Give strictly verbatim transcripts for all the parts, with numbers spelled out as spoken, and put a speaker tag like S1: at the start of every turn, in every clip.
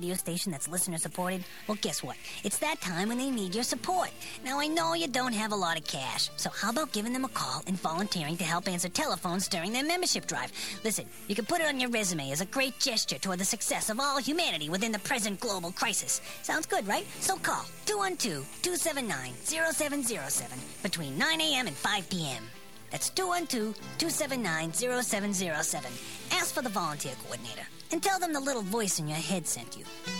S1: radio station that's listener-supported? Well, guess what? It's that time when they need your support. Now, I know you don't have a lot of cash, so how about giving them a call and volunteering to help answer telephones during their membership drive? Listen, you can put it on your resume as a great gesture toward the success of all humanity within the present global crisis. Sounds good, right? So call two one two, two seven nine, zero seven zero seven between nine a.m. and five p.m. That's two one two, two seven nine, zero seven zero seven. Ask for the volunteer coordinator and tell them the little voice in your head sent you.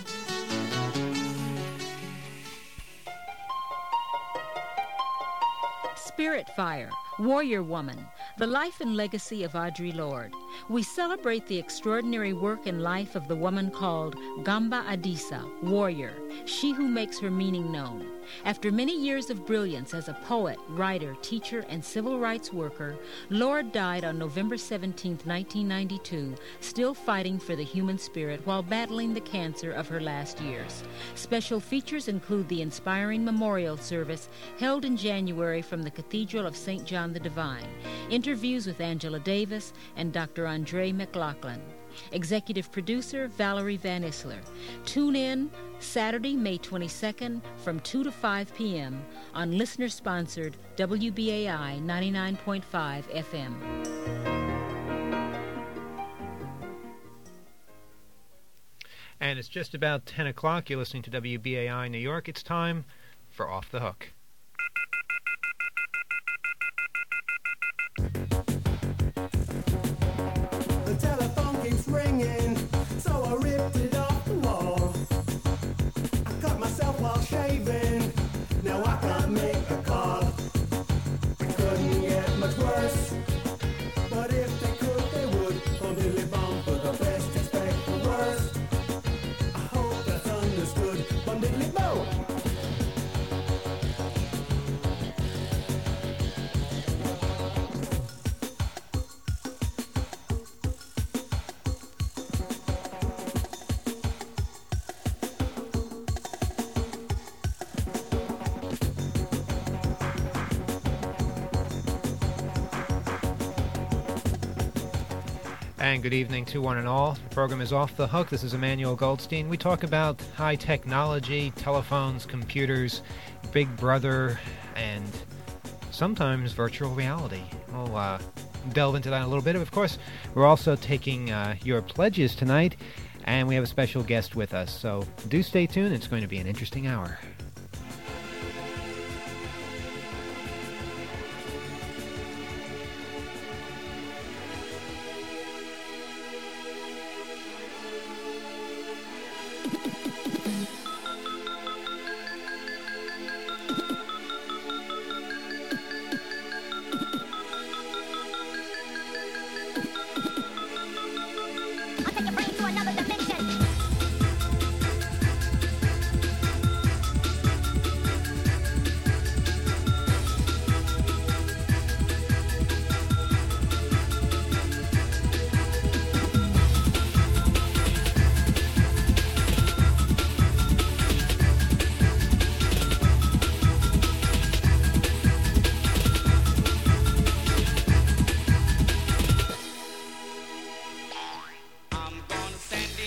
S2: Spirit Fire, Warrior Woman, the life and legacy of Audre Lorde. We celebrate the extraordinary work and life of the woman called Gamba Adisa, warrior, she who makes her meaning known. After many years of brilliance as a poet, writer, teacher, and civil rights worker, Lorde died on November seventeenth, nineteen ninety-two, still fighting for the human spirit while battling the cancer of her last years. Special features include the inspiring memorial service held in January from the Cathedral of Saint John the Divine, interviews with Angela Davis and Doctor Andre McLaughlin. Executive producer Valerie Van Isler. Tune in Saturday, May twenty-second from two to five p.m. on listener-sponsored W B A I ninety-nine point five F M.
S3: And it's just about ten o'clock. You're listening to W B A I New York. It's time for Off the Hook.
S4: The telephone keeps ringing, so I ripped it off the wall. I cut myself while shaving, now I can't make a call. It couldn't get much worse, but if they could, they would. Bum diddly bum, for the best expect the worst. I hope that's understood. Bum diddly bum.
S3: And good evening to one and all. The program is Off the Hook. This is Emmanuel Goldstein. We talk about high technology, telephones, computers, Big Brother, and sometimes virtual reality. We'll uh, delve into that in a little bit. Of course, we're also taking uh, your pledges tonight, and we have a special guest with us. So do stay tuned. It's going to be an interesting hour.
S5: I'm gonna send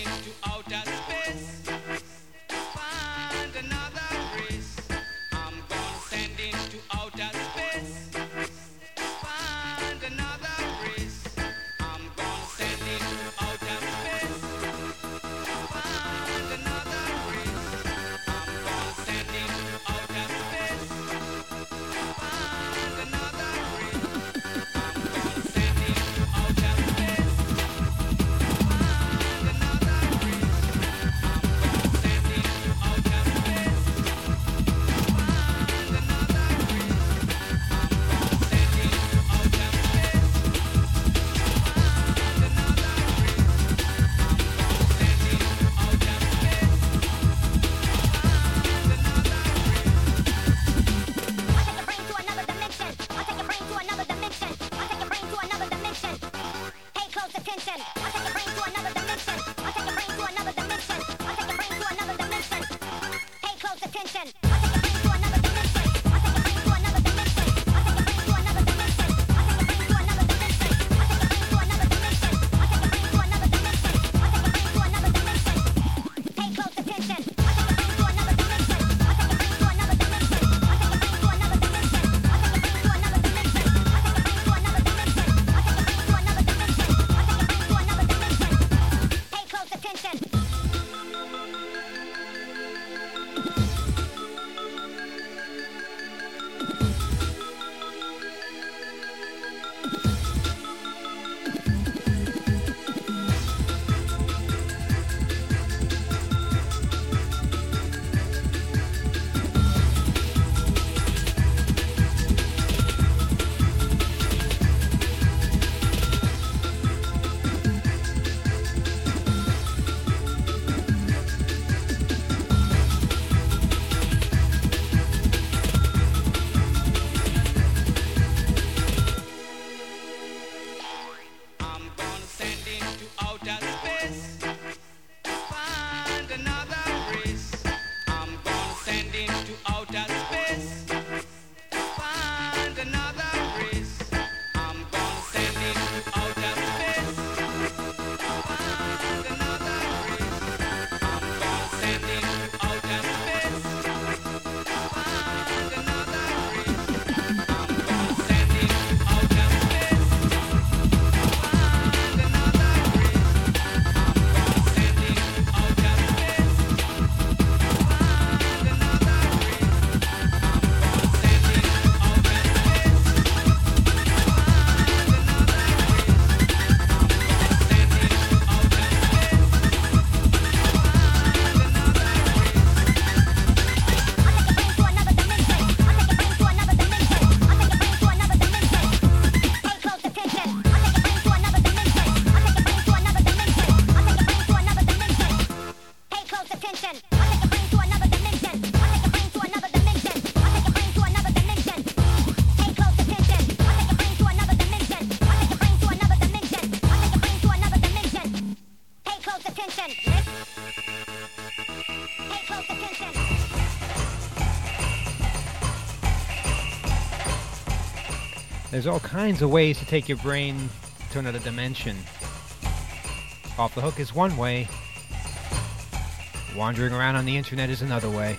S3: There's all kinds of ways to take your brain to another dimension. Off the Hook is one way. Wandering around on the internet is another way.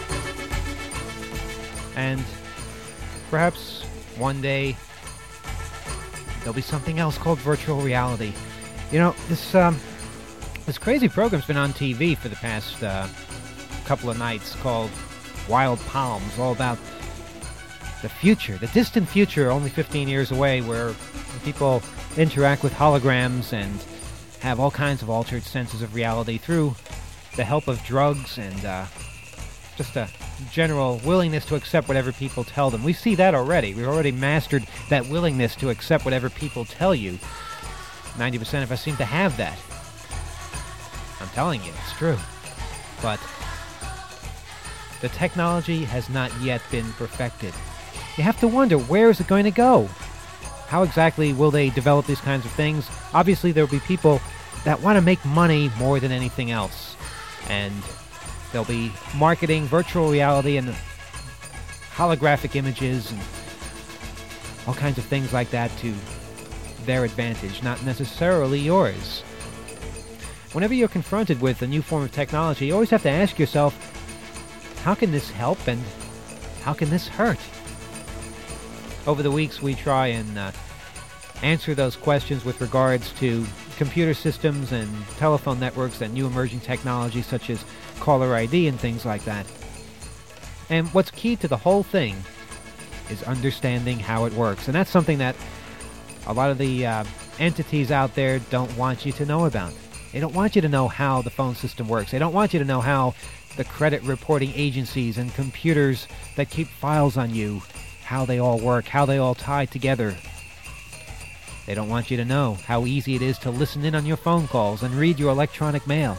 S3: And perhaps one day there'll be something else called virtual reality. You know, this um, this crazy program's been on T V for the past uh, couple of nights called Wild Palms, all about the future, the distant future, only fifteen years away, where people interact with holograms and have all kinds of altered senses of reality through the help of drugs and uh, just a general willingness to accept whatever people tell them. We see that already. We've already mastered that willingness to accept whatever people tell you. ninety percent of us seem to have that. I'm telling you, it's true. But the technology has not yet been perfected. You have to wonder, where is it going to go? How exactly will they develop these kinds of things? Obviously, there will be people that want to make money more than anything else. And they'll be marketing virtual reality and holographic images and all kinds of things like that to their advantage, not necessarily yours. Whenever you're confronted with a new form of technology, you always have to ask yourself, how can this help and how can this hurt? Over the weeks, we try and uh, answer those questions with regards to computer systems and telephone networks and new emerging technologies such as caller I D and things like that. And what's key to the whole thing is understanding how it works. And that's something that a lot of the uh, entities out there don't want you to know about. They don't want you to know how the phone system works. They don't want you to know how the credit reporting agencies and computers that keep files on you, how they all work, how they all tie together. They don't want you to know how easy it is to listen in on your phone calls and read your electronic mail.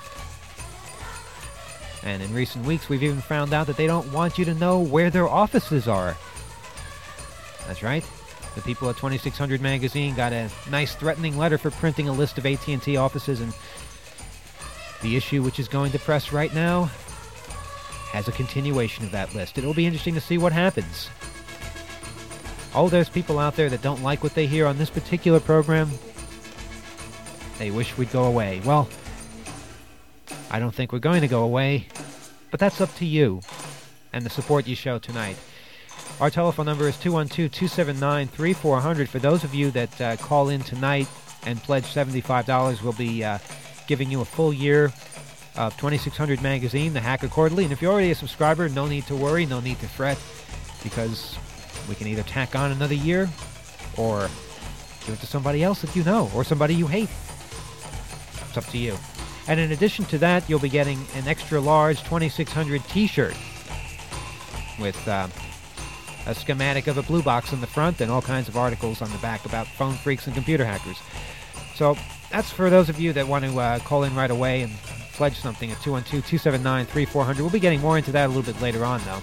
S3: And in recent weeks, we've even found out that they don't want you to know where their offices are. That's right. The people at twenty-six hundred Magazine got a nice threatening letter for printing a list of A T and T offices, and the issue which is going to press right now has a continuation of that list. It'll be interesting to see what happens. Oh, there's people out there that don't like what they hear on this particular program. They wish we'd go away. Well, I don't think we're going to go away, but that's up to you and the support you show tonight. Our telephone number is two one two, two seven nine, three four zero zero. For those of you that uh, call in tonight and pledge seventy-five dollars, we'll be uh, giving you a full year of twenty-six hundred Magazine, the Hacker Quarterly. And if you're already a subscriber, no need to worry, no need to fret, because we can either tack on another year or give it to somebody else that you know or somebody you hate. It's up to you. And in addition to that, you'll be getting an extra large twenty-six hundred t-shirt with uh, a schematic of a blue box on the front and all kinds of articles on the back about phone freaks and computer hackers. So that's for those of you that want to uh, call in right away and pledge something at two one two, two seven nine, three four zero zero. We'll be getting more into that a little bit later on, though.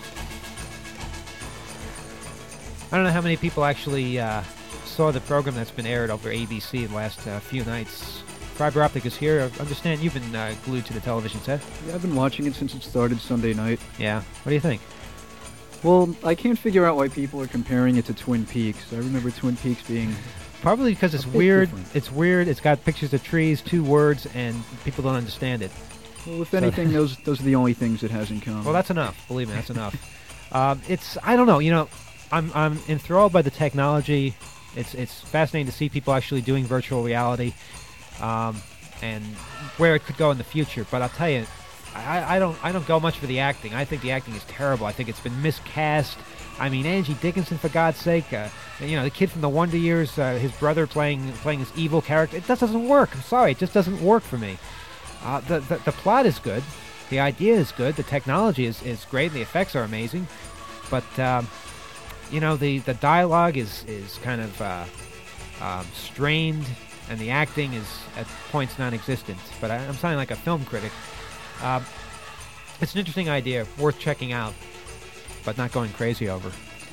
S3: I don't know how many people actually uh, saw the program that's been aired over A B C the last uh, few nights. Fiber Optic is here. I understand you've been uh, glued to the television set.
S5: Yeah, I've been watching it since it started Sunday night.
S3: Yeah. What do you think?
S5: Well, I can't figure out why people are comparing it to Twin Peaks. I remember Twin Peaks being...
S3: Probably because it's
S5: a bit
S3: weird.
S5: different.
S3: It's weird. It's got pictures of trees, two words, and people don't understand it.
S5: Well, if anything, those those are the only things it has in common.
S3: Well, that's enough. Believe me, that's enough. Um, it's, I don't know, you know, I'm I'm enthralled by the technology. It's it's fascinating to see people actually doing virtual reality, um, and where it could go in the future. But I'll tell you, I, I don't I don't go much for the acting. I think the acting is terrible. I think it's been miscast. I mean, Angie Dickinson, for God's sake, uh, you know, the kid from the Wonder Years, uh, his brother playing playing this evil character. It just doesn't work. I'm sorry, it just doesn't work for me. Uh, the, the the plot is good, the idea is good, the technology is, is great, and the effects are amazing, but um, you know, the, the dialogue is is kind of uh, um, strained, and the acting is at points non-existent. But I, I'm sounding like a film critic. Uh, it's an interesting idea, worth checking out, but not going crazy over.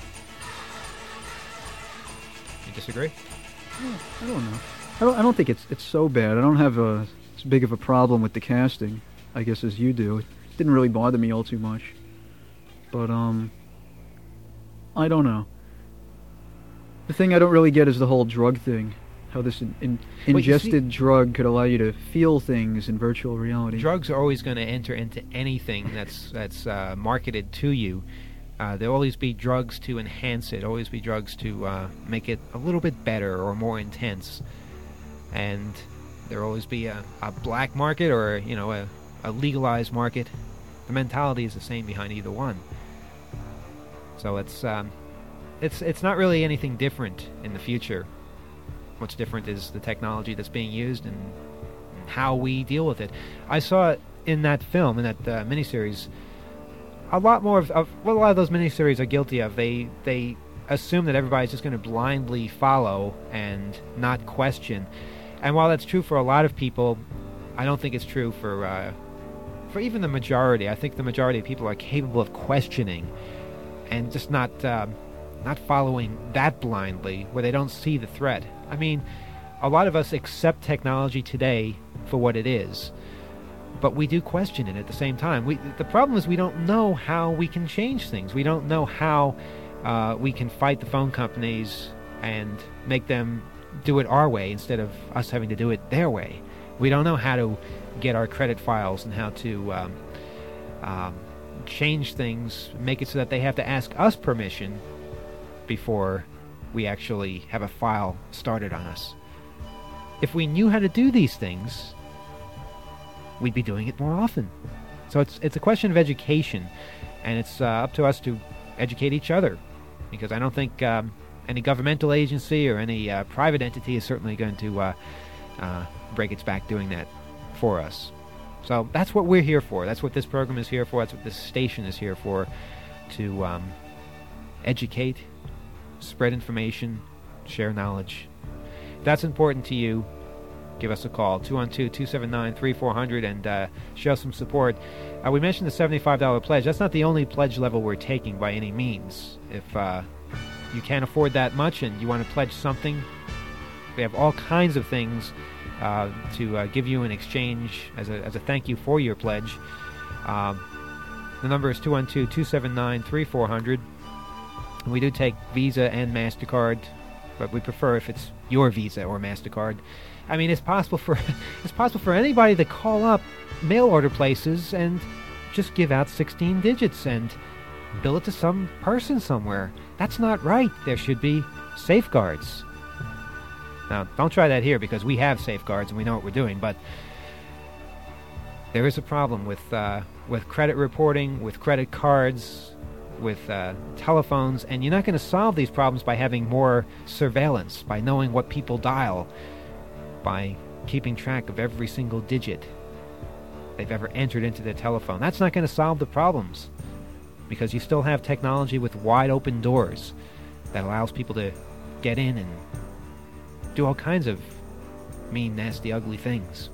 S3: You disagree?
S5: Yeah, I don't know. I don't. I don't think it's it's so bad. I don't have a as big of a problem with the casting, I guess, as you do. It didn't really bother me all too much. But um, I don't know. The thing I don't really get is the whole drug thing. How this in, in,
S3: Well, you see-
S5: ingested drug could allow you to feel things in virtual reality.
S3: Drugs are always going to enter into anything that's that's uh, marketed to you. Uh, there'll always be drugs to enhance it. Always be drugs to uh, make it a little bit better or more intense. And there'll always be a, a black market or you know a, a legalized market. The mentality is the same behind either one. So it's um, it's it's not really anything different in the future. What's different is the technology that's being used and, and how we deal with it. I saw it in that film, in that uh, miniseries. A lot more of, of what a lot of those miniseries are guilty of. They they assume that everybody's just going to blindly follow and not question. And while that's true for a lot of people, I don't think it's true for uh, for even the majority. I think the majority of people are capable of questioning and just not um, not following that blindly, where they don't see the threat. I mean, a lot of us accept technology today for what it is, but we do question it at the same time. We, the problem is we don't know how we can change things. We don't know how uh, we can fight the phone companies and make them do it our way instead of us having to do it their way. We don't know how to get our credit files and how to um, um, change things, make it so that they have to ask us permission before we actually have a file started on us. If we knew how to do these things, we'd be doing it more often. So it's it's a question of education, and it's uh, up to us to educate each other, because I don't think um, any governmental agency or any uh, private entity is certainly going to uh, uh, break its back doing that for us. So that's what we're here for. That's what this program is here for. That's what this station is here for, to um, educate, spread information, share knowledge. If that's important to you, give us a call, two one two, two seven nine, three four zero zero, and uh, show some support. Uh, we mentioned the seventy-five dollars pledge. That's not the only pledge level we're taking by any means. If uh, you can't afford that much and you want to pledge something, we have all kinds of things uh, to uh, give you in exchange as a, as a thank you for your pledge. Um, the number is two one two, two seven nine, three four zero zero. We do take Visa and MasterCard, but we prefer if it's your Visa or MasterCard. I mean, it's possible for it's possible for anybody to call up mail order places and just give out sixteen digits and bill it to some person somewhere. That's not right. There should be safeguards. Now, don't try that here, because we have safeguards and we know what we're doing, but there is a problem with uh, with credit reporting, with credit cards, with uh, telephones, and you're not going to solve these problems by having more surveillance, by knowing what people dial, by keeping track of every single digit they've ever entered into their telephone. That's not going to solve the problems, because you still have technology with wide open doors that allows people to get in and do all kinds of mean, nasty, ugly things.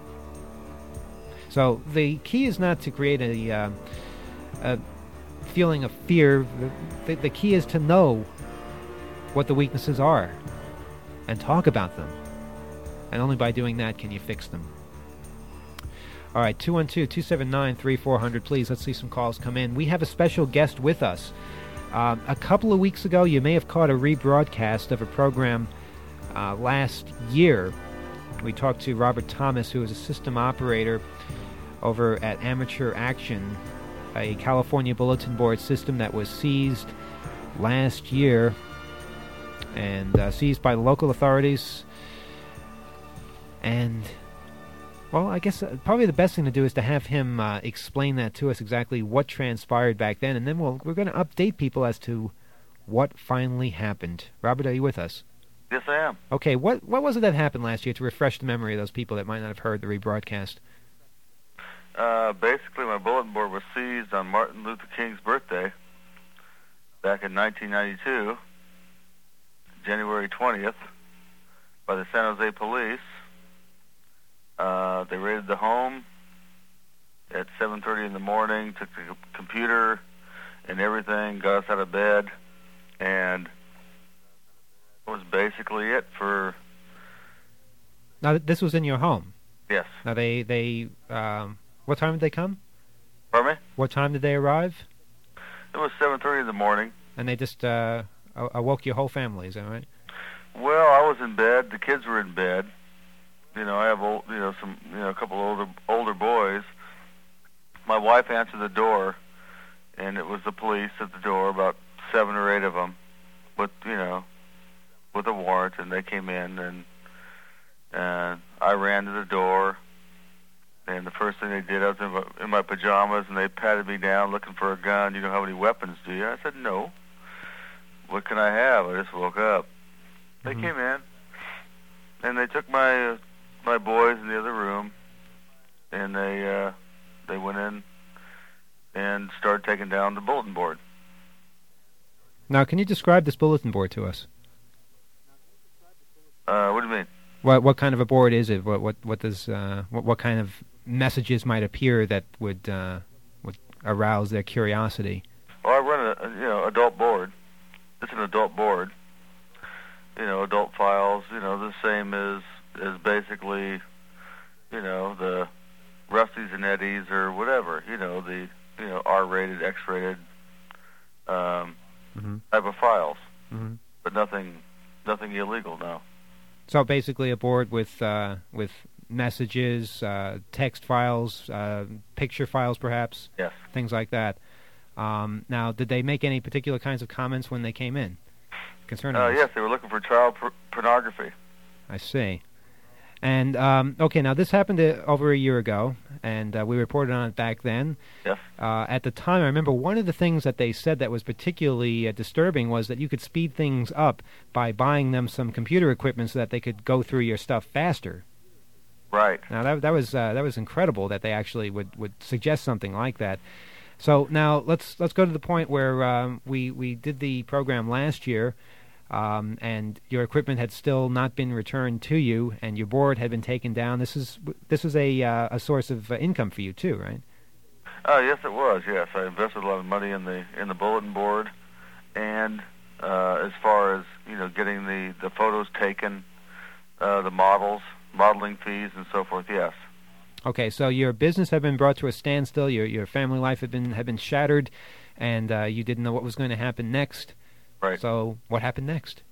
S3: So the key is not to create a, uh, a feeling of fear. The, the key is to know what the weaknesses are and talk about them. And only by doing that can you fix them. All right, two one two, two seven nine, three four zero zero. Please, let's see some calls come in. We have a special guest with us. Um, a couple of weeks ago, you may have caught a rebroadcast of a program uh, last year. We talked to Robert Thomas, who is a system operator over at Amateur Action, a California bulletin board system that was seized last year and uh, seized by the local authorities. And, well, I guess uh, probably the best thing to do is to have him uh, explain that to us, exactly what transpired back then, and then we'll, we're going to update people as to what finally happened. Robert, are you with us?
S6: Yes, I am.
S3: Okay, what what was it that happened last year, to refresh the memory of those people that might not have heard the rebroadcast?
S6: Uh, basically, my bulletin board was seized on Martin Luther King's birthday back in nineteen ninety-two, January twentieth, by the San Jose police. Uh, they raided the home at seven thirty in the morning, took the computer and everything, got us out of bed, and that was basically it for...
S3: Now, th- this was in your home?
S6: Yes.
S3: Now, they... they um, what time did they come?
S6: Pardon me?
S3: What time did they arrive?
S6: It was seven thirty in the morning.
S3: And they just uh, uh, awoke your whole family. Is that right?
S6: Well, I was in bed. The kids were in bed. You know, I have old, you know, some, you know, a couple older older boys. My wife answered the door, and it was the police at the door, about seven or eight of them, with, you know, with a warrant, and they came in, and and I ran to the door, and the first thing they did, I was in my, in my pajamas, and they patted me down looking for a gun. You don't have any weapons, do you? I said, no. What can I have? I just woke up. They
S3: Mm-hmm.
S6: came in, and they took my uh, my boys in the other room, and they uh, they went in and started taking down the bulletin board.
S3: Now, can you describe this bulletin board to us?
S6: Uh, what do you mean?
S3: What what kind of a board is it? What what what does uh, what what kind of messages might appear that would uh, would arouse their curiosity?
S6: Well, I run a, a you know adult board. It's an adult board. You know, adult files. You know, the same as as basically, you know, the Rusties and Eddies or whatever. You know, the you know R-rated, X-rated um,
S3: Mm-hmm.
S6: type of files,
S3: Mm-hmm.
S6: but nothing nothing illegal. No.
S3: So basically, a board with uh, with messages, uh, text files, uh, picture files, perhaps,
S6: Yes.
S3: things like that. Um, now, did they make any particular kinds of comments when they came in concerning
S6: Uh,
S3: this?
S6: yes, they were looking for child por- pornography.
S3: I see. And um, okay, now this happened uh, over a year ago, and uh, we reported on it back then.
S6: Yes.
S3: Uh, at the time, I remember one of the things that they said that was particularly uh, disturbing was that you could speed things up by buying them some computer equipment so that they could go through your stuff faster.
S6: Right.
S3: Now that that was uh, that was incredible that they actually would, would suggest something like that. So now let's let's go to the point where um, we we did the program last year, um, and your equipment had still not been returned to you, and your board had been taken down. This is this was a uh, a source of uh, income for you too, right?
S6: Oh, yes, it was. Yes, I invested a lot of money in the in the bulletin board, and uh, as far as you know, getting the, the photos taken, uh, the models, modeling fees, and so forth. Yes.
S3: Okay, so your business had been brought to a standstill. Your your family life had been had been shattered, and uh, you didn't know what was going to happen next.
S6: Right.
S3: So what happened next?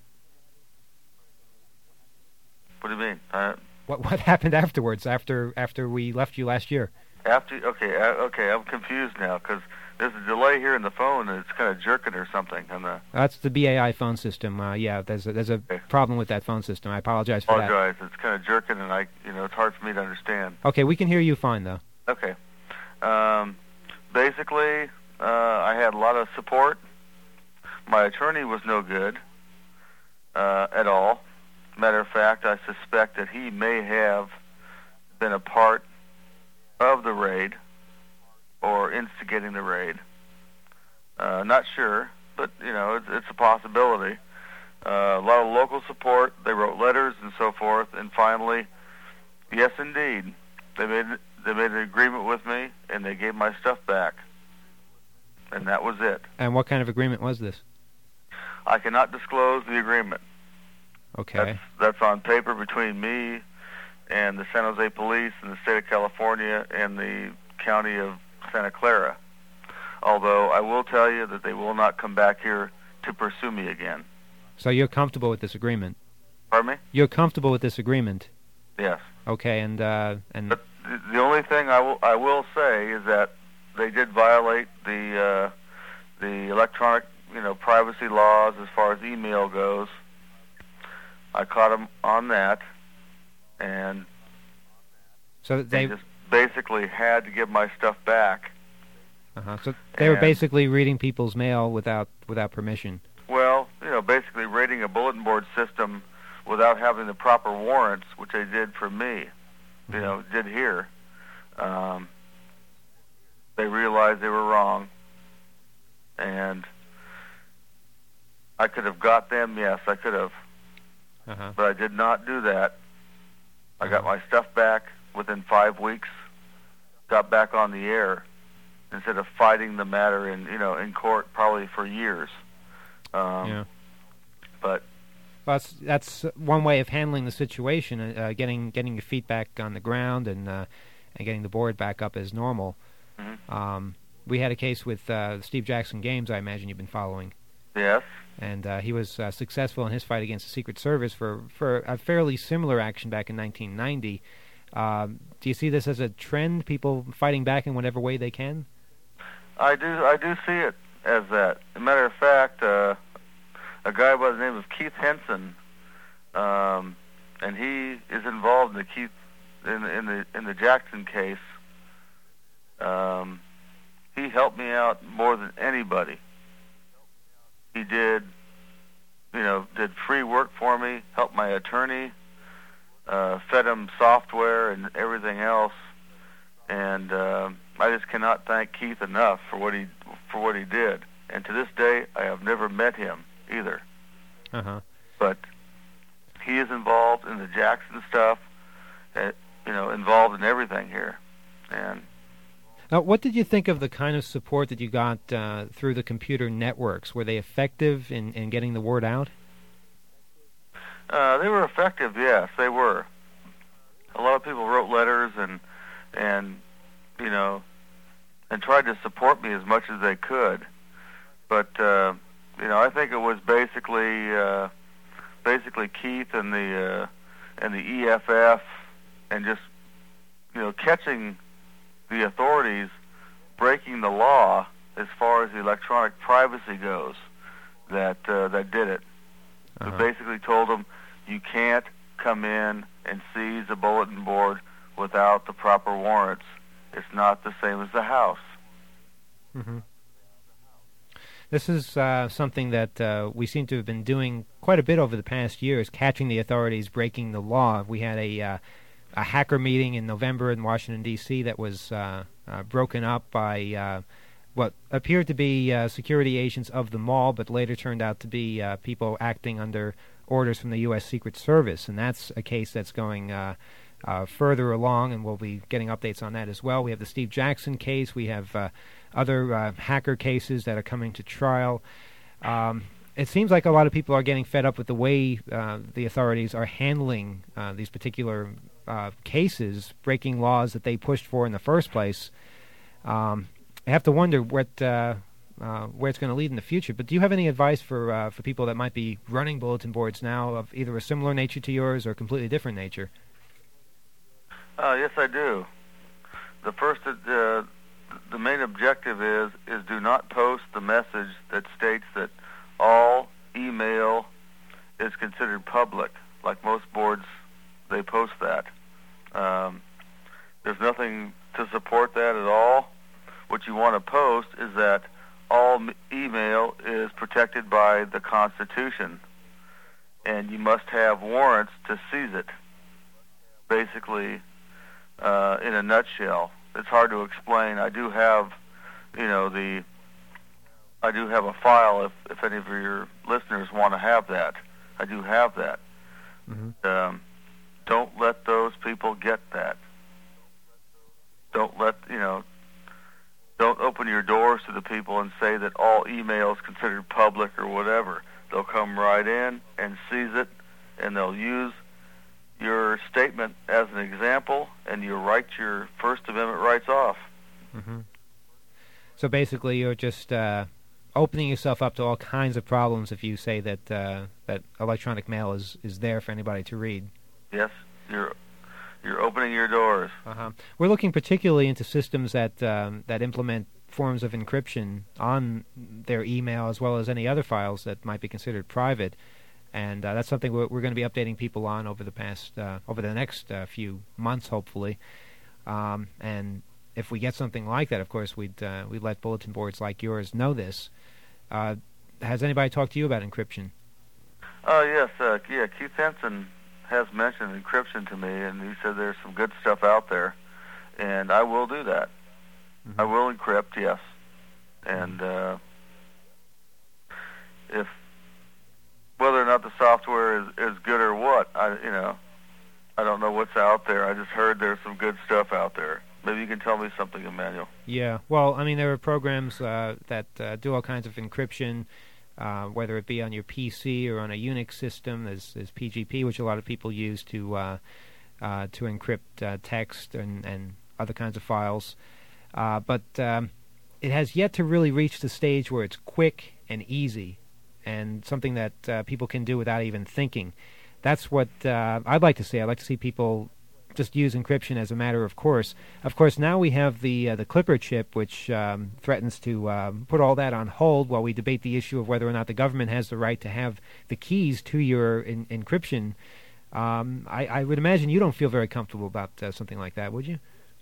S6: What do you mean? Uh,
S3: What what happened afterwards? After after we left you last year?
S6: after okay, uh, okay, I'm confused now because there's a delay here in the phone, and it's kind of jerking or something. And the
S3: That's the B A I phone system. Uh, yeah, there's a, there's a
S6: Okay.
S3: problem with that phone system. I apologize for that.
S6: apologize. It's kind of jerking, and I, you know, it's hard for me to understand.
S3: Okay, we can hear you fine though.
S6: Okay. Um, basically, uh, I had a lot of support. My attorney was no good uh, at all. Matter of fact, I suspect that he may have been a part of the raid or instigating the raid. Uh, not sure, but, you know, it's, it's a possibility. Uh, a lot of local support. They wrote letters and so forth. And finally, yes, indeed, they made they made an agreement with me, and they gave my stuff back. And that was it.
S3: And what kind of agreement was this?
S6: I cannot disclose the agreement.
S3: Okay.
S6: That's, that's on paper between me and the San Jose Police and the state of California and the county of Santa Clara. Although I will tell you that they will not come back here to pursue me again.
S3: So you're comfortable with this agreement?
S6: Pardon me?
S3: You're comfortable with this agreement?
S6: Yes.
S3: Okay, and uh, and
S6: But the, the only thing I will I will say is that they did violate the uh, the electronic, you know, privacy laws as far as email goes. I caught them on that, and
S3: so
S6: they
S3: they
S6: just basically had to give my stuff back.
S3: uh-huh. so they were
S6: and-
S3: basically reading people's mail without without permission.
S6: Well, you know, basically raiding a bulletin board system without having the proper warrants, which they did for me, you know, did here. Um, they realized they were wrong, and I could have got them, yes, I could have,
S3: Uh-huh.
S6: but I did not do that. I got my stuff back within five weeks, got back on the air, instead of fighting the matter in, you know, in court probably for years. Um,
S3: Yeah.
S6: But
S3: Well, that's that's one way of handling the situation, uh, getting getting your feet back on the ground and uh, and getting the board back up as normal.
S6: Mhm.
S3: Um, we had a case with uh, the Steve Jackson games. I imagine you've been following.
S6: Yes.
S3: And uh, he was uh, successful in his fight against the Secret Service for, for a fairly similar action back in nineteen ninety. Um, do you see this as a trend, people fighting back in whatever way they can?
S6: I do I do see it as that. As a matter of fact, uh, a guy by the name of Keith Henson, um, and he is involved in the Keith in, in the in the Jackson case. Um, he helped me out more than anybody. He did, you know, did free work for me, helped my attorney, uh, fed him software and everything else, and uh, I just cannot thank Keith enough for what he for what he did. And to this day, I have never met him either.
S3: Uh-huh.
S6: But he is involved in the Jackson stuff, uh, you know, involved in everything here, and.
S3: Now, what did you think of the kind of support that you got uh, through the computer networks? Were they effective in, in getting the word out?
S6: Uh, they were effective, yes, they were. A lot of people wrote letters and, and you know, and tried to support me as much as they could. But, uh, you know, I think it was basically uh, basically Keith and the, uh, and the E F F and just, you know, catching the authorities breaking the law as far as the electronic privacy goes that uh, that did it.
S3: Uh-huh.
S6: So basically told them you can't come in and seize a bulletin board without the proper warrants. It's not the same as the House.
S3: Mm-hmm. This is uh, something that uh, we seem to have been doing quite a bit over the past years, catching the authorities breaking the law. We had a uh, a hacker meeting in November in Washington, D C that was uh, uh, broken up by uh, what appeared to be uh, security agents of the mall, but later turned out to be uh, people acting under orders from the U S Secret Service. And that's a case that's going uh, uh, further along, and we'll be getting updates on that as well. We have the Steve Jackson case. We have uh, other uh, hacker cases that are coming to trial. Um, It seems like a lot of people are getting fed up with the way uh, the authorities are handling uh, these particular uh, cases, breaking laws that they pushed for in the first place. Um, I have to wonder what uh, uh, where it's going to lead in the future. But do you have any advice for uh, for people that might be running bulletin boards now of either a similar nature to yours or a completely different nature?
S6: Uh, yes, I do. The first, uh, the main objective is is do not post the message that states that all email is considered public. Like most boards, they post that. Um, there's nothing to support that at all. What you want to post is that all m- email is protected by the Constitution, and you must have warrants to seize it. Basically, uh, in a nutshell, it's hard to explain. I do have, you know, the I do have a file if, if any of your listeners want to have that. I do have that.
S3: Mm-hmm.
S6: Um, don't let those people get that. Don't let, you know, don't open your doors to the people and say that all email is considered public or whatever. They'll come right in and seize it, and they'll use your statement as an example, and you write your First Amendment rights off.
S3: Mm-hmm. So basically you're just uh, opening yourself up to all kinds of problems if you say that uh, that electronic mail is, is there for anybody to read.
S6: Yes, you're you're opening your doors.
S3: Uh-huh. We're looking particularly into systems that um, that implement forms of encryption on their email as well as any other files that might be considered private, and uh, that's something we're, we're going to be updating people on over the past uh, over the next uh, few months, hopefully. Um, and if we get something like that, of course, we'd uh, we'd let bulletin boards like yours know this. Uh, has anybody talked to you about encryption?
S6: Oh, yes. Uh, yeah, Keith Henson has mentioned encryption to me, and he said there's some good stuff out there, and I will do that. Mm-hmm. I will encrypt, yes. And uh, if whether or not the software is, is good or what, I you know, I don't know what's out there. I just heard there's some good stuff out there. Maybe you can tell me something, Emmanuel.
S3: Yeah, well, I mean, there are programs uh, that uh, do all kinds of encryption, uh, whether it be on your P C or on a Unix system. There's, there's P G P, which a lot of people use to uh, uh, to encrypt uh, text and, and other kinds of files. Uh, but um, it has yet to really reach the stage where it's quick and easy and something that uh, people can do without even thinking. That's what uh, I'd like to see. I'd like to see people just use encryption as a matter of course. Of course, now we have the uh, the Clipper chip, which um, threatens to um, put all that on hold while we debate the issue of whether or not the government has the right to have the keys to your in- encryption. Um, I, I would imagine you don't feel very comfortable about uh, something like that, would you?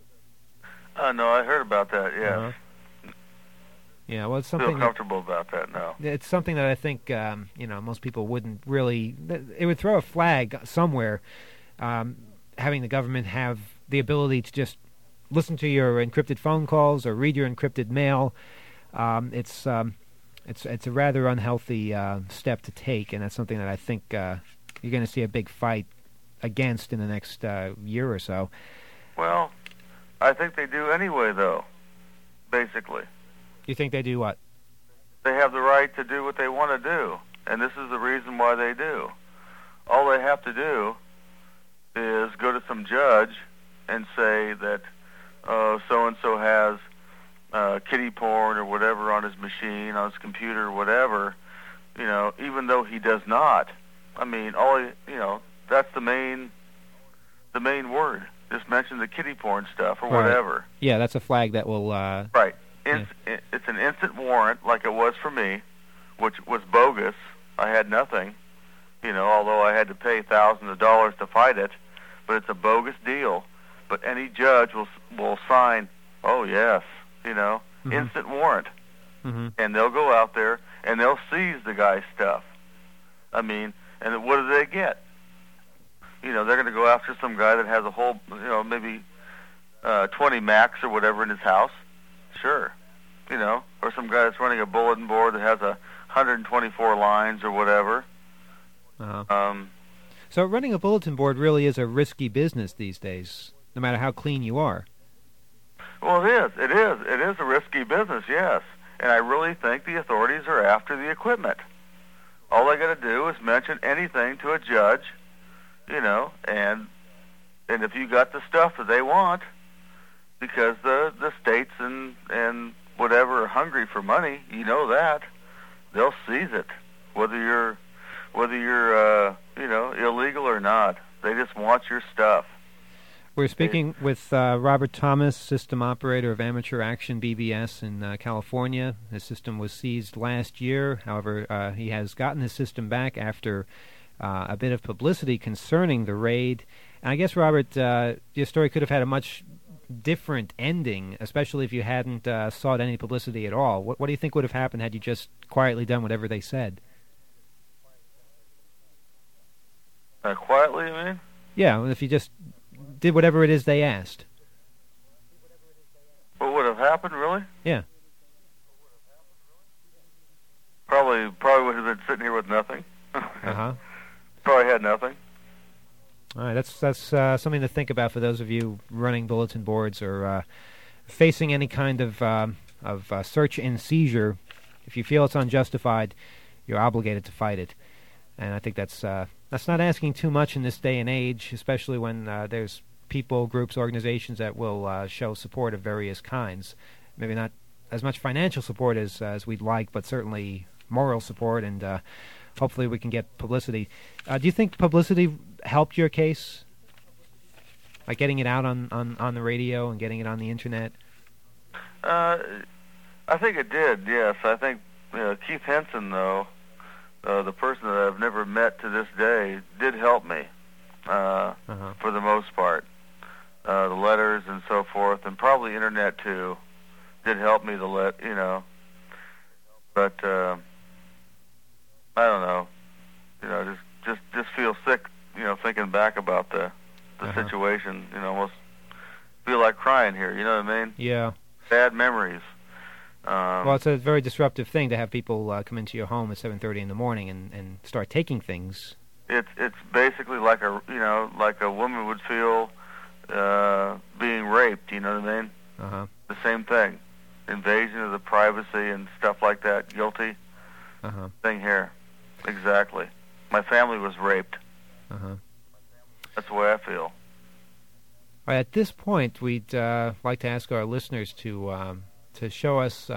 S6: Uh, no, I heard about that, yes.
S3: Uh-huh. Yeah, well, it's
S6: I
S3: something...
S6: feel comfortable that, about that, no.
S3: It's something that I think, um, you know, most people wouldn't really... It would throw a flag somewhere, um, having the government have the ability to just listen to your encrypted phone calls or read your encrypted mail. Um, it's, um, it's, it's a rather unhealthy uh, step to take, and that's something that I think... Uh, you're going to see a big fight against in the next uh, year or so.
S6: Well, I think they do anyway, though, basically.
S3: You think they do what?
S6: They have the right to do what they want to do, and this is the reason why they do. All they have to do is go to some judge and say that uh, so-and-so has uh, kiddie porn or whatever on his machine, on his computer, or whatever, you know, even though he does not. I mean, all he, you know, that's the main, the main word. Just mention the kiddie porn stuff or
S3: right.
S6: whatever.
S3: Yeah, that's a flag that will. Uh,
S6: right. In,
S3: yeah.
S6: It's an instant warrant, like it was for me, which was bogus. I had nothing, you know, although I had to pay thousands of dollars to fight it. But it's a bogus deal. But any judge will will sign. Oh yes, you know, mm-hmm. instant warrant,
S3: mm-hmm.
S6: and they'll go out there and they'll seize the guy's stuff. I mean. And what do they get? You know, they're going to go after some guy that has a whole, you know, maybe uh, twenty Macs or whatever in his house. Sure. You know, or some guy that's running a bulletin board that has a one hundred twenty-four lines or whatever.
S3: Uh-huh.
S6: Um,
S3: so running a bulletin board really is a risky business these days, no matter how clean you are.
S6: Well, it is. It is. It is a risky business, yes. And I really think the authorities are after the equipment. All they got to do is mention anything to a judge, you know, and and if you got the stuff that they want, because the the states and and whatever are hungry for money, you know that they'll seize it, whether you're whether you're uh, you know illegal or not. They just want your stuff.
S3: We're speaking with uh, Robert Thomas, system operator of Amateur Action B B S in uh, California. His system was seized last year. However, uh, he has gotten his system back after uh, a bit of publicity concerning the raid. And I guess, Robert, uh, your story could have had a much different ending, especially if you hadn't uh, sought any publicity at all. What, what do you think would have happened had you just quietly done whatever they said?
S6: Uh, quietly, you mean?
S3: Yeah, if you just did whatever it is they asked.
S6: What would have happened, really?
S3: Yeah.
S6: Probably, probably would have been sitting here with nothing.
S3: uh-huh.
S6: Probably had nothing.
S3: All right, that's that's uh, something to think about for those of you running bulletin boards or uh, facing any kind of um, of uh, search and seizure. If you feel it's unjustified, you're obligated to fight it. And I think that's uh, that's not asking too much in this day and age, especially when uh, there's people, groups, organizations that will uh, show support of various kinds. Maybe not as much financial support as uh, as we'd like, but certainly moral support, and uh, hopefully we can get publicity. Uh, do you think publicity helped your case? Like getting it out on, on, on the radio and getting it on the internet?
S6: Uh, I think it did, yes. I think you know, Keith Henson, though, Uh, the person that I've never met to this day, did help me uh,
S3: uh-huh.
S6: for the most part. Uh, the letters and so forth, and probably internet too, did help me. The let you know, but uh, I don't know. You know, just just just feel sick. You know, thinking back about the the
S3: uh-huh.
S6: situation. You know, almost feel like crying here. You know what I mean?
S3: Yeah.
S6: Bad memories. Um,
S3: well, it's a very disruptive thing to have people uh, come into your home at seven thirty in the morning and, and start taking things.
S6: It's it's basically like a you know like a woman would feel uh, being raped. You know what I mean?
S3: Uh-huh.
S6: The same thing, invasion of the privacy and stuff like that. Guilty.
S3: Uh-huh.
S6: Thing here, exactly. My family was raped.
S3: Uh-huh.
S6: That's the way I feel.
S3: All right, at this point, we'd uh, like to ask our listeners to um, to show us uh,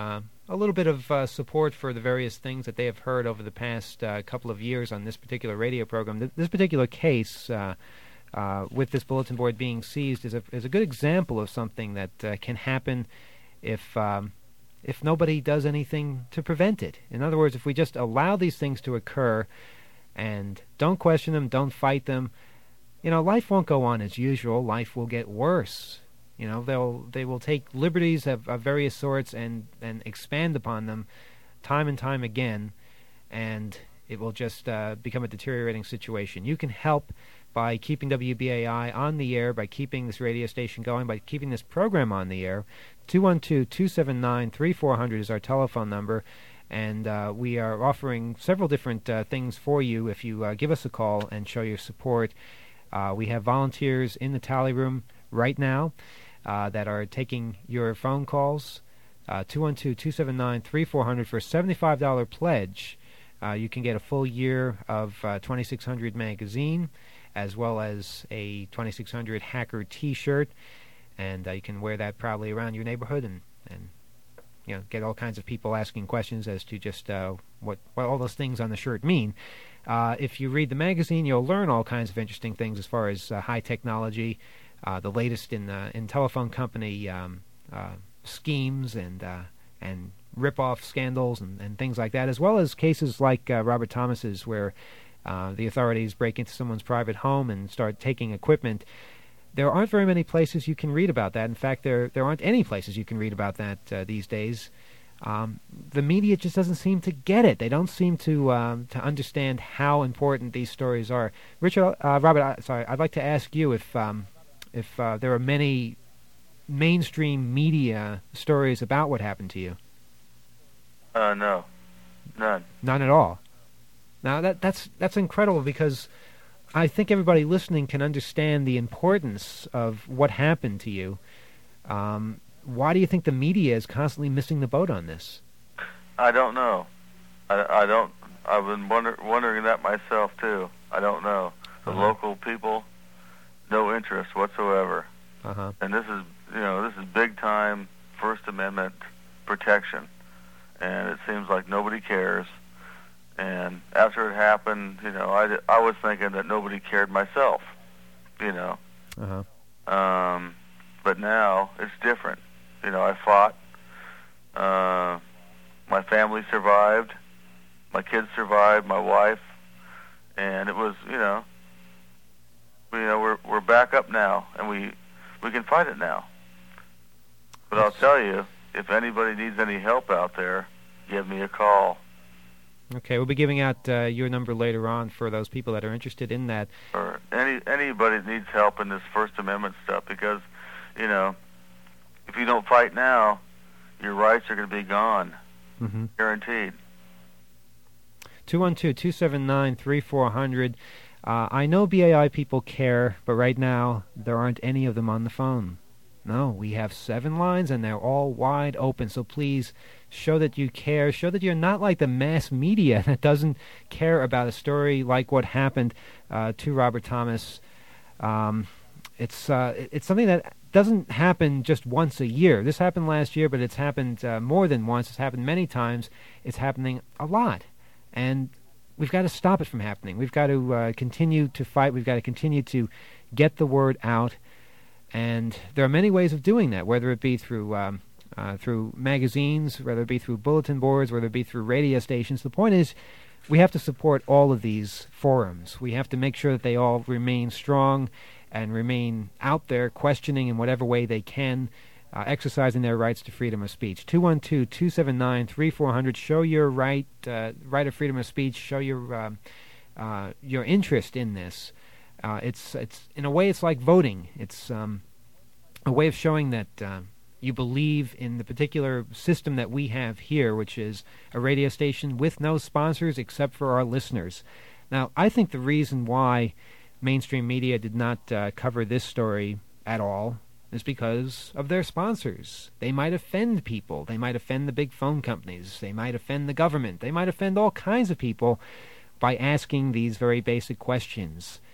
S3: a little bit of uh, support for the various things that they have heard over the past uh, couple of years on this particular radio program. Th- this particular case, uh, uh, with this bulletin board being seized, is a is a good example of something that uh, can happen if um, if nobody does anything to prevent it. In other words, if we just allow these things to occur and don't question them, don't fight them, you know, life won't go on as usual. Life will get worse. You know, they'll they will take liberties of, of various sorts and, and expand upon them time and time again, and it will just uh, become a deteriorating situation. You can help by keeping W B A I on the air, by keeping this radio station going, by keeping this program on the air. two one two, two seven nine, three four zero zero is our telephone number, and uh, we are offering several different uh, things for you if you uh, give us a call and show your support. Uh, we have volunteers in the tally room right now uh, that are taking your phone calls. Uh, two one two, two seven nine, three four zero zero for a seventy-five dollars pledge. Uh, you can get a full year of uh, twenty-six hundred magazine, as well as a twenty-six hundred Hacker T-shirt, and uh, you can wear that proudly around your neighborhood and, and you know, get all kinds of people asking questions as to just uh, what, what all those things on the shirt mean. Uh, if you read the magazine, you'll learn all kinds of interesting things as far as uh, high technology, uh, the latest in uh, in telephone company um, uh, schemes and uh, and rip-off scandals and, and things like that, as well as cases like uh, Robert Thomas's, where uh, the authorities break into someone's private home and start taking equipment. There aren't very many places you can read about that. In fact, there there aren't any places you can read about that uh, these days. Um, the media just doesn't seem to get it. They don't seem to um, to understand how important these stories are. Richard, uh, Robert, uh, sorry, I'd like to ask you if um, if uh, there are many mainstream media stories about what happened to you.
S6: Uh, no, none.
S3: None at all. Now that that's that's incredible, because I think everybody listening can understand the importance of what happened to you. Um, why do you think the media is constantly missing the boat on this?
S6: I don't know. I, I don't. I've been wonder, wondering that myself too. I don't know. The
S3: Uh-huh.
S6: local people, no interest whatsoever.
S3: Uh-huh.
S6: And this is, you know, this is big time First Amendment protection, and it seems like nobody cares. And after it happened, you know, I, I was thinking that nobody cared myself, you know.
S3: Uh-huh.
S6: Um, but now it's different. You know, I fought. Uh, my family survived. My kids survived. My wife, and it was, you know, you know, we're we're back up now, and we we can fight it now. But I'll tell you, if anybody needs any help out there, give me a call.
S3: Okay, we'll be giving out uh, your number later on for those people that are interested in that.
S6: Or any anybody that needs help in this First Amendment stuff, because, you know, if you don't fight now, your rights are going to be gone,
S3: Mm-hmm.
S6: guaranteed.
S3: two one two, two seven nine, three four zero zero. Uh, I know B A I people care, but right now there aren't any of them on the phone. No, we have seven lines, and they're all wide open. So please show that you care. Show that you're not like the mass media that doesn't care about a story like what happened uh, to Robert Thomas. Um, it's uh, it's something that doesn't happen just once a year. This happened last year, but it's happened uh, more than once. It's happened many times. It's happening a lot. And we've got to stop it from happening. We've got to uh, continue to fight. We've got to continue to get the word out. And there are many ways of doing that, whether it be through um, uh, through magazines, whether it be through bulletin boards, whether it be through radio stations. The point is, we have to support all of these forums. We have to make sure that they all remain strong and remain out there questioning in whatever way they can, uh, exercising their rights to freedom of speech. two one two, two seven nine, three four zero zero. Show your right uh, right of freedom of speech. Show your um, uh, your interest in this. Uh, it's it's in a way it's like voting. It's um, a way of showing that uh, you believe in the particular system that we have here, which is a radio station with no sponsors except for our listeners. Now, I think the reason why mainstream media did not uh, cover this story at all is because of their sponsors. They might offend people. They might offend the big phone companies. They might offend the government. They might offend all kinds of people by asking these very basic questions.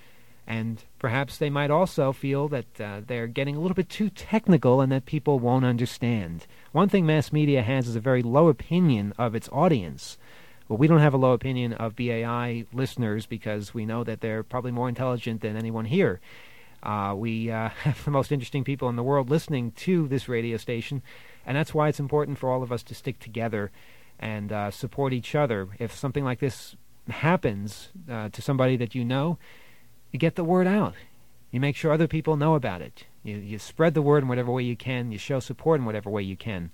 S3: And perhaps they might also feel that uh, they're getting a little bit too technical and that people won't understand. One thing mass media has is a very low opinion of its audience. Well, we don't have a low opinion of B A I listeners because we know that they're probably more intelligent than anyone here. Uh, we uh, have the most interesting people in the world listening to this radio station, and that's why it's important for all of us to stick together and uh, support each other. If something like this happens uh, to somebody that you know, you get the word out. You make sure other people know about it. You, you spread the word in whatever way you can. You show support in whatever way you can.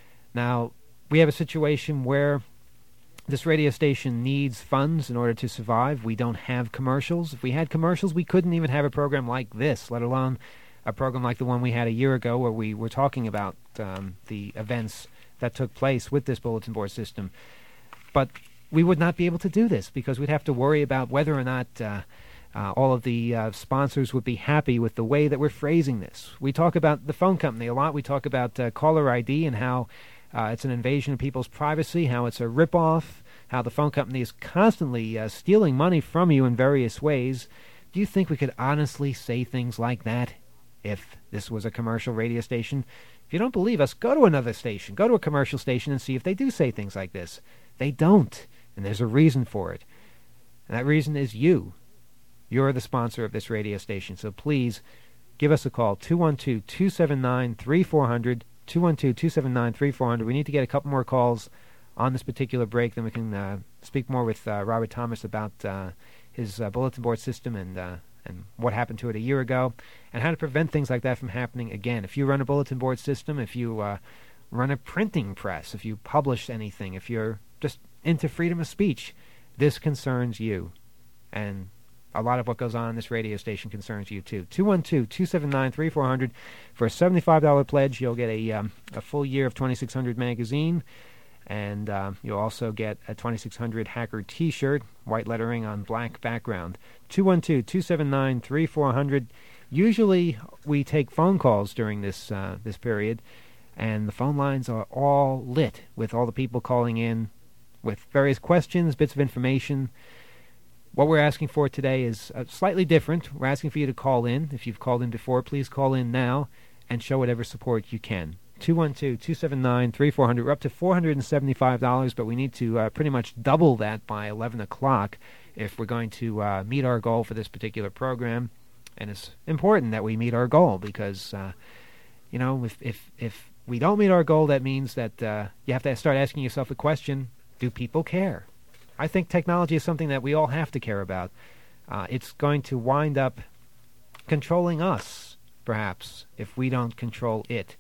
S3: Now, we have a situation where this radio station needs funds in order to survive. We don't have commercials. If we had commercials, we couldn't even have a program like this, let alone a program like the one we had a year ago where we were talking about um, the events that took place with this bulletin board system. But we would not be able to do this because we'd have to worry about whether or not uh, uh, all of the uh, sponsors would be happy with the way that we're phrasing this. We talk about the phone company a lot. We talk about uh, caller I D and how uh, it's an invasion of people's privacy, how it's a ripoff, how the phone company is constantly uh, stealing money from you in various ways. Do you think we could honestly say things like that if this was a commercial radio station? If you don't believe us, go to another station. Go to a commercial station and see if they do say things like this. They don't, and there's a reason for it. And that reason is you. You're the sponsor of this radio station, so please give us a call, two one two, two seven nine, three four zero zero, two one two, two seven nine, three four zero zero. We need to get a couple more calls on this particular break, then we can uh, speak more with uh, Robert Thomas about uh, his uh, bulletin board system and uh, and what happened to it a year ago, and how to prevent things like that from happening again. If you run a bulletin board system, if you uh, run a printing press, if you publish anything, if you're just into freedom of speech, this concerns you. And a lot of what goes on in this radio station concerns you too. two one two, two seven nine, three four zero zero. For a seventy-five dollars pledge, you'll get a, um, a full year of twenty-six hundred magazine. And uh, you'll also get a twenty-six hundred Hacker T-shirt, white lettering on black background. two one two, two seven nine, three four zero zero. Usually we take phone calls during this uh, this period, and the phone lines are all lit with all the people calling in with various questions, bits of information. What we're asking for today is uh, slightly different. We're asking for you to call in. If you've called in before, please call in now and show whatever support you can. two one two, two seven nine, three four zero zero. We're up to four hundred seventy-five dollars, but we need to uh, pretty much double that by eleven o'clock if we're going to uh, meet our goal for this particular program. And it's important that we meet our goal because, uh, you know, if, if, if we don't meet our goal, that means that uh, you have to start asking yourself the question, do people care? I think technology is something that we all have to care about. Uh, it's going to wind up controlling us, perhaps, if we don't control it.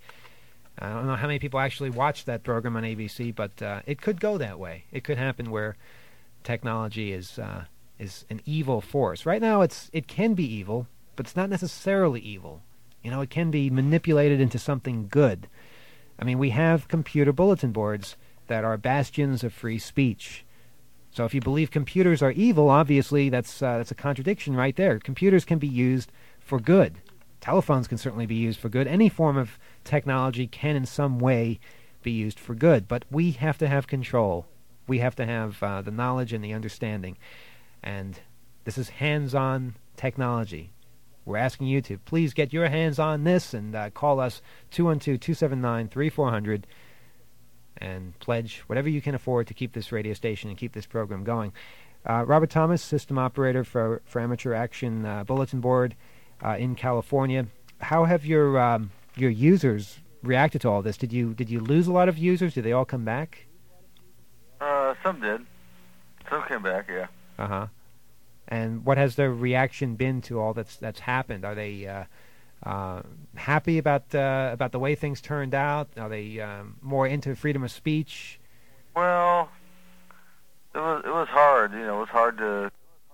S3: I don't know how many people actually watch that program on A B C, but uh, it could go that way. It could happen where technology is uh, is an evil force. Right now, it's it can be evil, but it's not necessarily evil. You know, it can be manipulated into something good. I mean, we have computer bulletin boards that are bastions of free speech. So if you believe computers are evil, obviously that's uh, that's a contradiction right there. Computers can be used for good. Telephones can certainly be used for good. Any form of technology can in some way be used for good. But we have to have control. We have to have uh, the knowledge and the understanding. And this is hands-on technology. We're asking you to please get your hands on this and uh, call us two one two, two seven nine, three four zero zero and pledge whatever you can afford to keep this radio station and keep this program going. Uh, Robert Thomas, system operator for, for Amateur Action uh, Bulletin Board uh, in California. How have your um, your users reacted to all this? Did you did you lose a lot of users? Did they all come back?
S6: Uh, some did. Some came back, yeah.
S3: Uh huh. And what has their reaction been to all that's that's happened? Are they uh, uh, happy about uh, about the way things turned out? Are they um, more into freedom of speech?
S6: Well, it was it was hard. You know, it was hard to.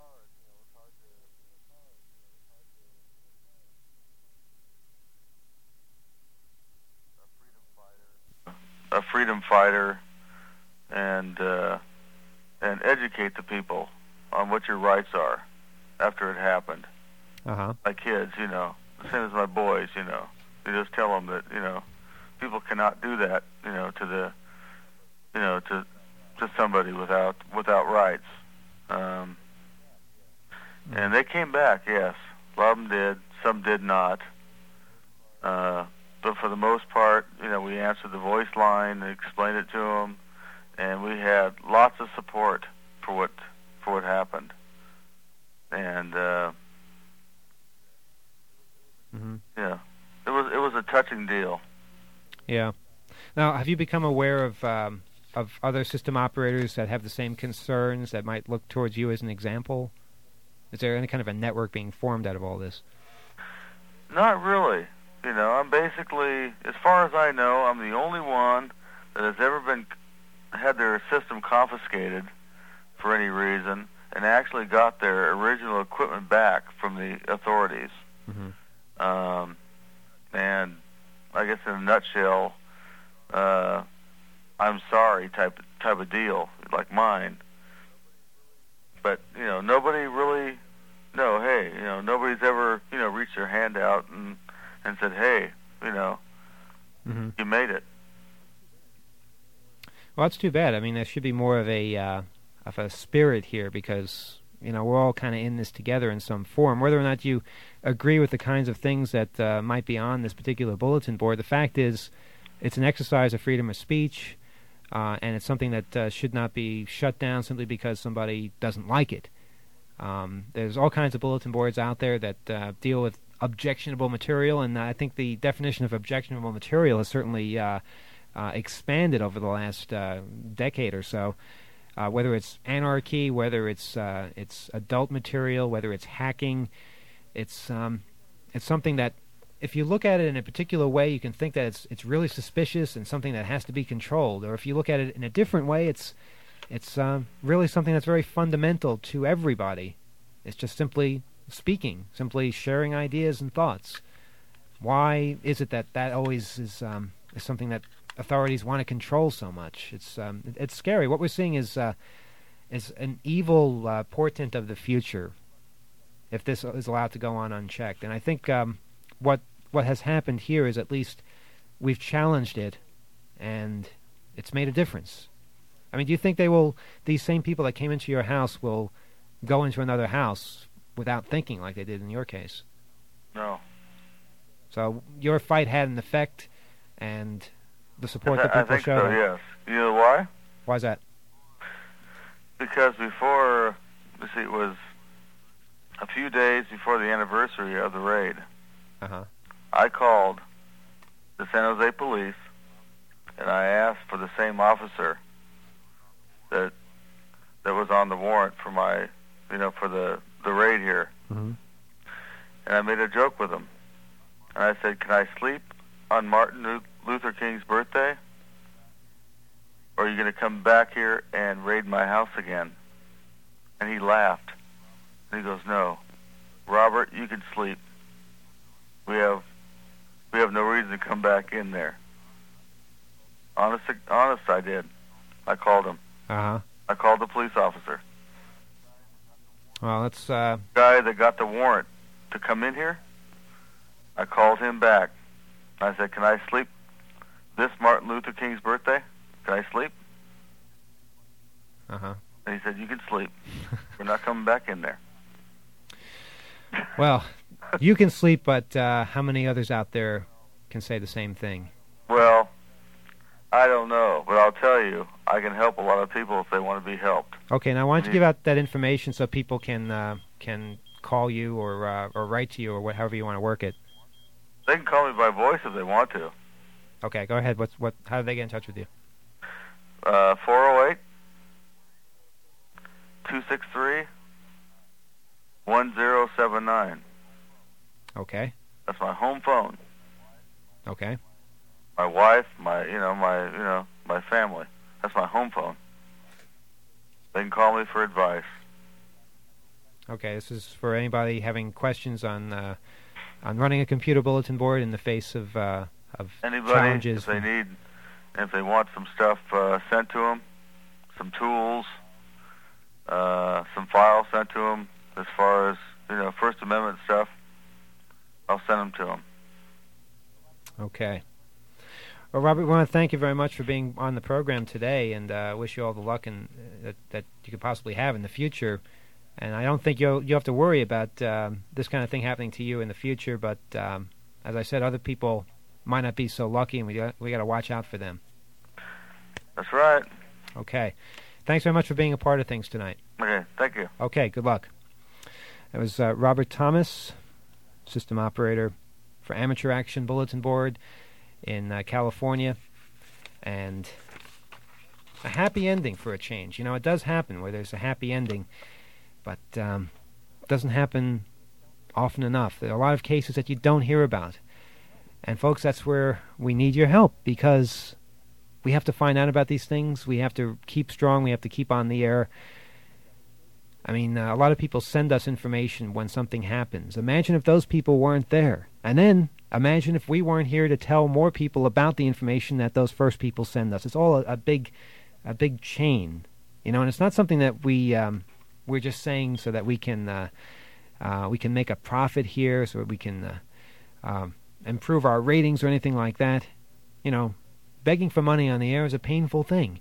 S6: A freedom fighter, and uh, and educate the people on what your rights are after it happened.
S3: Uh-huh.
S6: My kids, you know, the same as my boys, you know. You just tell them that, you know, people cannot do that, you know, to the, you know, to to somebody without without rights. Um, And they came back, yes. A lot of them did. Some did not. Uh, but for the most part, you know, we answered the voice line and explained it to them, and we had lots of support for what for what happened. And uh,
S3: Mm-hmm.
S6: yeah, it was it was a touching deal.
S3: Yeah. Now, have you become aware of um, of other system operators that have the same concerns that might look towards you as an example? Is there any kind of a network being formed out of all this?
S6: Not really. You know, I'm basically, as far as I know, I'm the only one that has ever been had their system confiscated for any reason and actually got their original equipment back from the authorities.
S3: Mm-hmm.
S6: Um, and I guess in a nutshell, uh, I'm sorry type type of deal, like mine. But, you know, nobody really, no, hey, you know, nobody's ever, you know, reached their hand out and, and said, hey, you know,
S3: mm-hmm.
S6: you made it.
S3: Well, that's too bad. I mean, there should be more of a uh, of a spirit here because, you know, we're all kind of in this together in some form. Whether or not you agree with the kinds of things that uh, might be on this particular bulletin board, the fact is it's an exercise of freedom of speech, uh, and it's something that uh, should not be shut down simply because somebody doesn't like it. Um, there's all kinds of bulletin boards out there that uh, deal with objectionable material, and I think the definition of objectionable material has certainly uh, uh, expanded over the last uh, decade or so. Uh, whether it's anarchy, whether it's uh, it's adult material, whether it's hacking, it's um, it's something that, if you look at it in a particular way, you can think that it's it's really suspicious and something that has to be controlled. Or if you look at it in a different way, it's it's um, really something that's very fundamental to everybody. It's just simply speaking, simply sharing ideas and thoughts. Why is it that that always is um, is something that authorities want to control so much? It's um, it's scary. What we're seeing is uh, is an evil uh, portent of the future if this is allowed to go on unchecked. And I think um, what what has happened here is at least we've challenged it, and it's made a difference. I mean, do you think they will? These same people that came into your house will go into another house without thinking like they did in your case?
S6: No.
S3: So your fight had an effect, and the support that
S6: I
S3: people
S6: think
S3: showed.
S6: so, yes. You know why?
S3: Why is that?
S6: Because before, let's see, it was a few days before the anniversary of the raid,
S3: Uh-huh.
S6: I called the San Jose police, and I asked for the same officer that that was on the warrant for my, you know, for the, the raid here.
S3: Mm-hmm.
S6: And I made a joke with him. And I said, can I sleep on Martin Luther King's birthday? Or are you going to come back here and raid my house again? And he laughed. And he goes, no, Robert, you can sleep. We have we have no reason to come back in there. Honest, honest, I did. I called him.
S3: Uh-huh.
S6: I called the police officer.
S3: Well, that's... Uh...
S6: The guy that got the warrant to come in here, I called him back. I said, can I sleep this Martin Luther King's birthday? Can I sleep?
S3: Uh-huh.
S6: And he said, you can sleep. We're not coming back in there.
S3: Well, you can sleep, but uh, how many others out there can say the same thing?
S6: Well, I don't know, but I'll tell you, I can help a lot of people if they want to be helped.
S3: Okay, now why don't you give out that information so people can uh, can call you or uh, or write to you or whatever you want to work it.
S6: They can call me by voice if they want to.
S3: Okay, go ahead. What's what? How do they get in touch with you?
S6: Uh, four oh eight, two six three, one oh seven nine.
S3: Okay.
S6: That's my home phone.
S3: Okay.
S6: My wife, my you know my you know my family. That's my home phone. They can call me for advice.
S3: Okay, this is for anybody having questions on uh, on running a computer bulletin board in the face of uh, of
S6: Anybody,
S3: challenges.
S6: if they need, if they want some stuff uh, sent to them, some tools, uh, some files sent to them, as far as you know First Amendment stuff, I'll send them to them.
S3: Okay. Well, Robert, we want to thank you very much for being on the program today, and uh, wish you all the luck and uh, that, that you could possibly have in the future. And I don't think you'll, you have to worry about um, this kind of thing happening to you in the future, but um, as I said, other people might not be so lucky, and we got, we got to watch out for them.
S6: That's right.
S3: Okay. Thanks very much for being a part of things tonight.
S6: Okay, thank you.
S3: Okay, good luck. That was uh, Robert Thomas, system operator for Amateur Action Bulletin Board in uh, California, and a happy ending for a change. You know, it does happen where there's a happy ending, but um, it doesn't happen often enough. There are a lot of cases that you don't hear about. And folks, that's where we need your help, because we have to find out about these things. We have to keep strong. We have to keep on the air. I mean, uh, a lot of people send us information when something happens. Imagine if those people weren't there. And then imagine if we weren't here to tell more people about the information that those first people send us. It's all a, a big a big chain, you know, and it's not something that we, um, we're just saying so that we can uh, uh, we can make a profit here, so we can uh, um, improve our ratings or anything like that. You know, begging for money on the air is a painful thing.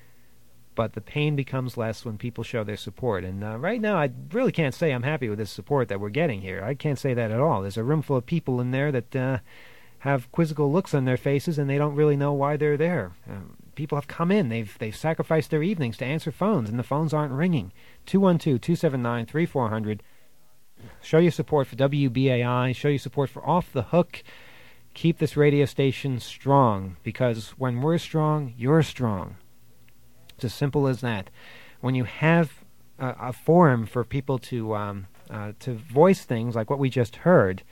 S3: But the pain becomes less when people show their support. And uh, right now, I really can't say I'm happy with this support that we're getting here. I can't say that at all. There's a room full of people in there that uh, have quizzical looks on their faces, and they don't really know why they're there. Uh, people have come in. They've they've sacrificed their evenings to answer phones, and the phones aren't ringing. two one two, two seven nine, three four zero zero. Show your support for W B A I. Show your support for Off the Hook. Keep this radio station strong, because when we're strong, you're strong. It's as simple as that. When you have a, a forum for people to um, uh, to voice things like what we just heard,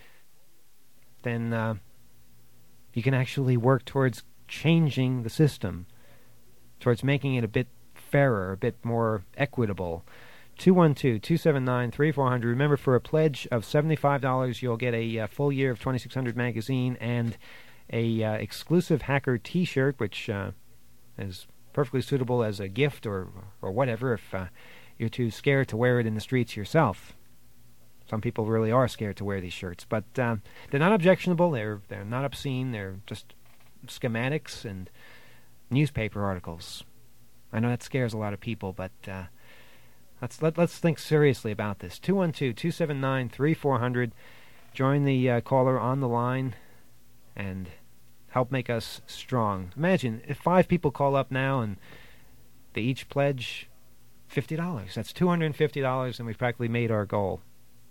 S3: then uh, you can actually work towards changing the system, towards making it a bit fairer, a bit more equitable. two one two, two seven nine, three four zero zero. Remember, for a pledge of seventy-five dollars, you'll get a uh, full year of twenty-six hundred magazine and a uh, exclusive Hacker T-shirt, which uh, is perfectly suitable as a gift or or whatever if uh, you're too scared to wear it in the streets yourself. Some people really are scared to wear these shirts, but um, they're not objectionable. They're they're not obscene. They're just schematics and newspaper articles. I know that scares a lot of people, but uh, let's let, let's think seriously about this. two one two, two seven nine, three four zero zero. Join the uh, caller on the line and help make us strong. Imagine if five people call up now and they each pledge fifty dollars. That's two hundred fifty dollars, and we've practically made our goal.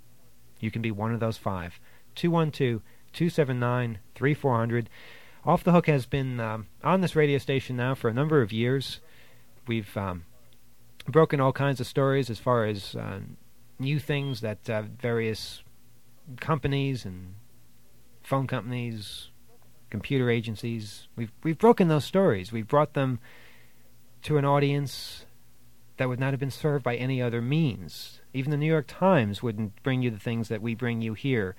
S3: You can be one of those five. two one two, two seven nine, three four zero zero. Off the Hook has been um, on this radio station now for a number of years. We've um, broken all kinds of stories as far as uh, new things that uh, various companies and phone companies, computer agencies, we've we've broken those stories. We've brought them to an audience that would not have been served by any other means. Even the New York Times wouldn't bring you the things that we bring you here,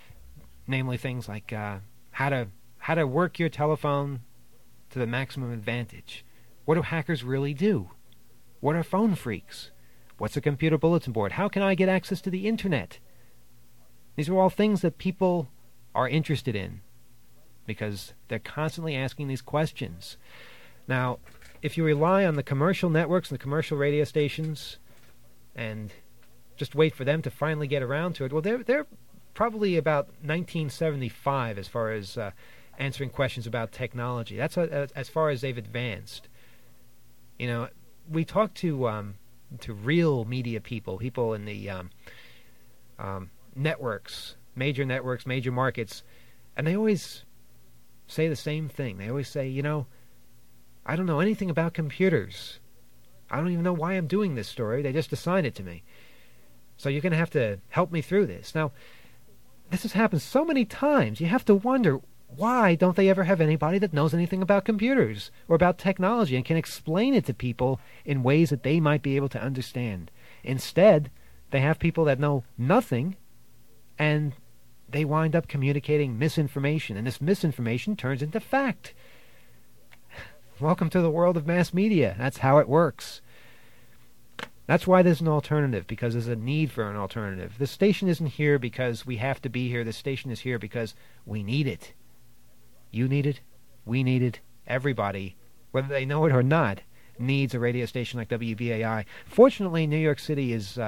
S3: namely things like uh, how to how to work your telephone to the maximum advantage. What do hackers really do? What are phone freaks? What's a computer bulletin board? How can I get access to the internet? These are all things that people are interested in, because they're constantly asking these questions. Now, if you rely on the commercial networks and the commercial radio stations and just wait for them to finally get around to it, well, they're, they're probably about nineteen seventy-five as far as uh, answering questions about technology. That's a, as far as they've advanced. You know, we talk to um, to real media people, people in the um, um, networks, major networks, major markets, and they always say the same thing. They always say, you know, I don't know anything about computers. I don't even know why I'm doing this story. They just assigned it to me. So you're going to have to help me through this. Now, this has happened so many times. You have to wonder, why don't they ever have anybody that knows anything about computers or about technology and can explain it to people in ways that they might be able to understand? Instead, they have people that know nothing, and they wind up communicating misinformation, and this misinformation turns into fact. Welcome to the world of mass media. That's how it works. That's why there's an alternative, because there's a need for an alternative. This station isn't here because we have to be here. This station is here because we need it. You need it. We need it. Everybody, whether they know it or not, needs a radio station like W B A I. Fortunately, New York City is um,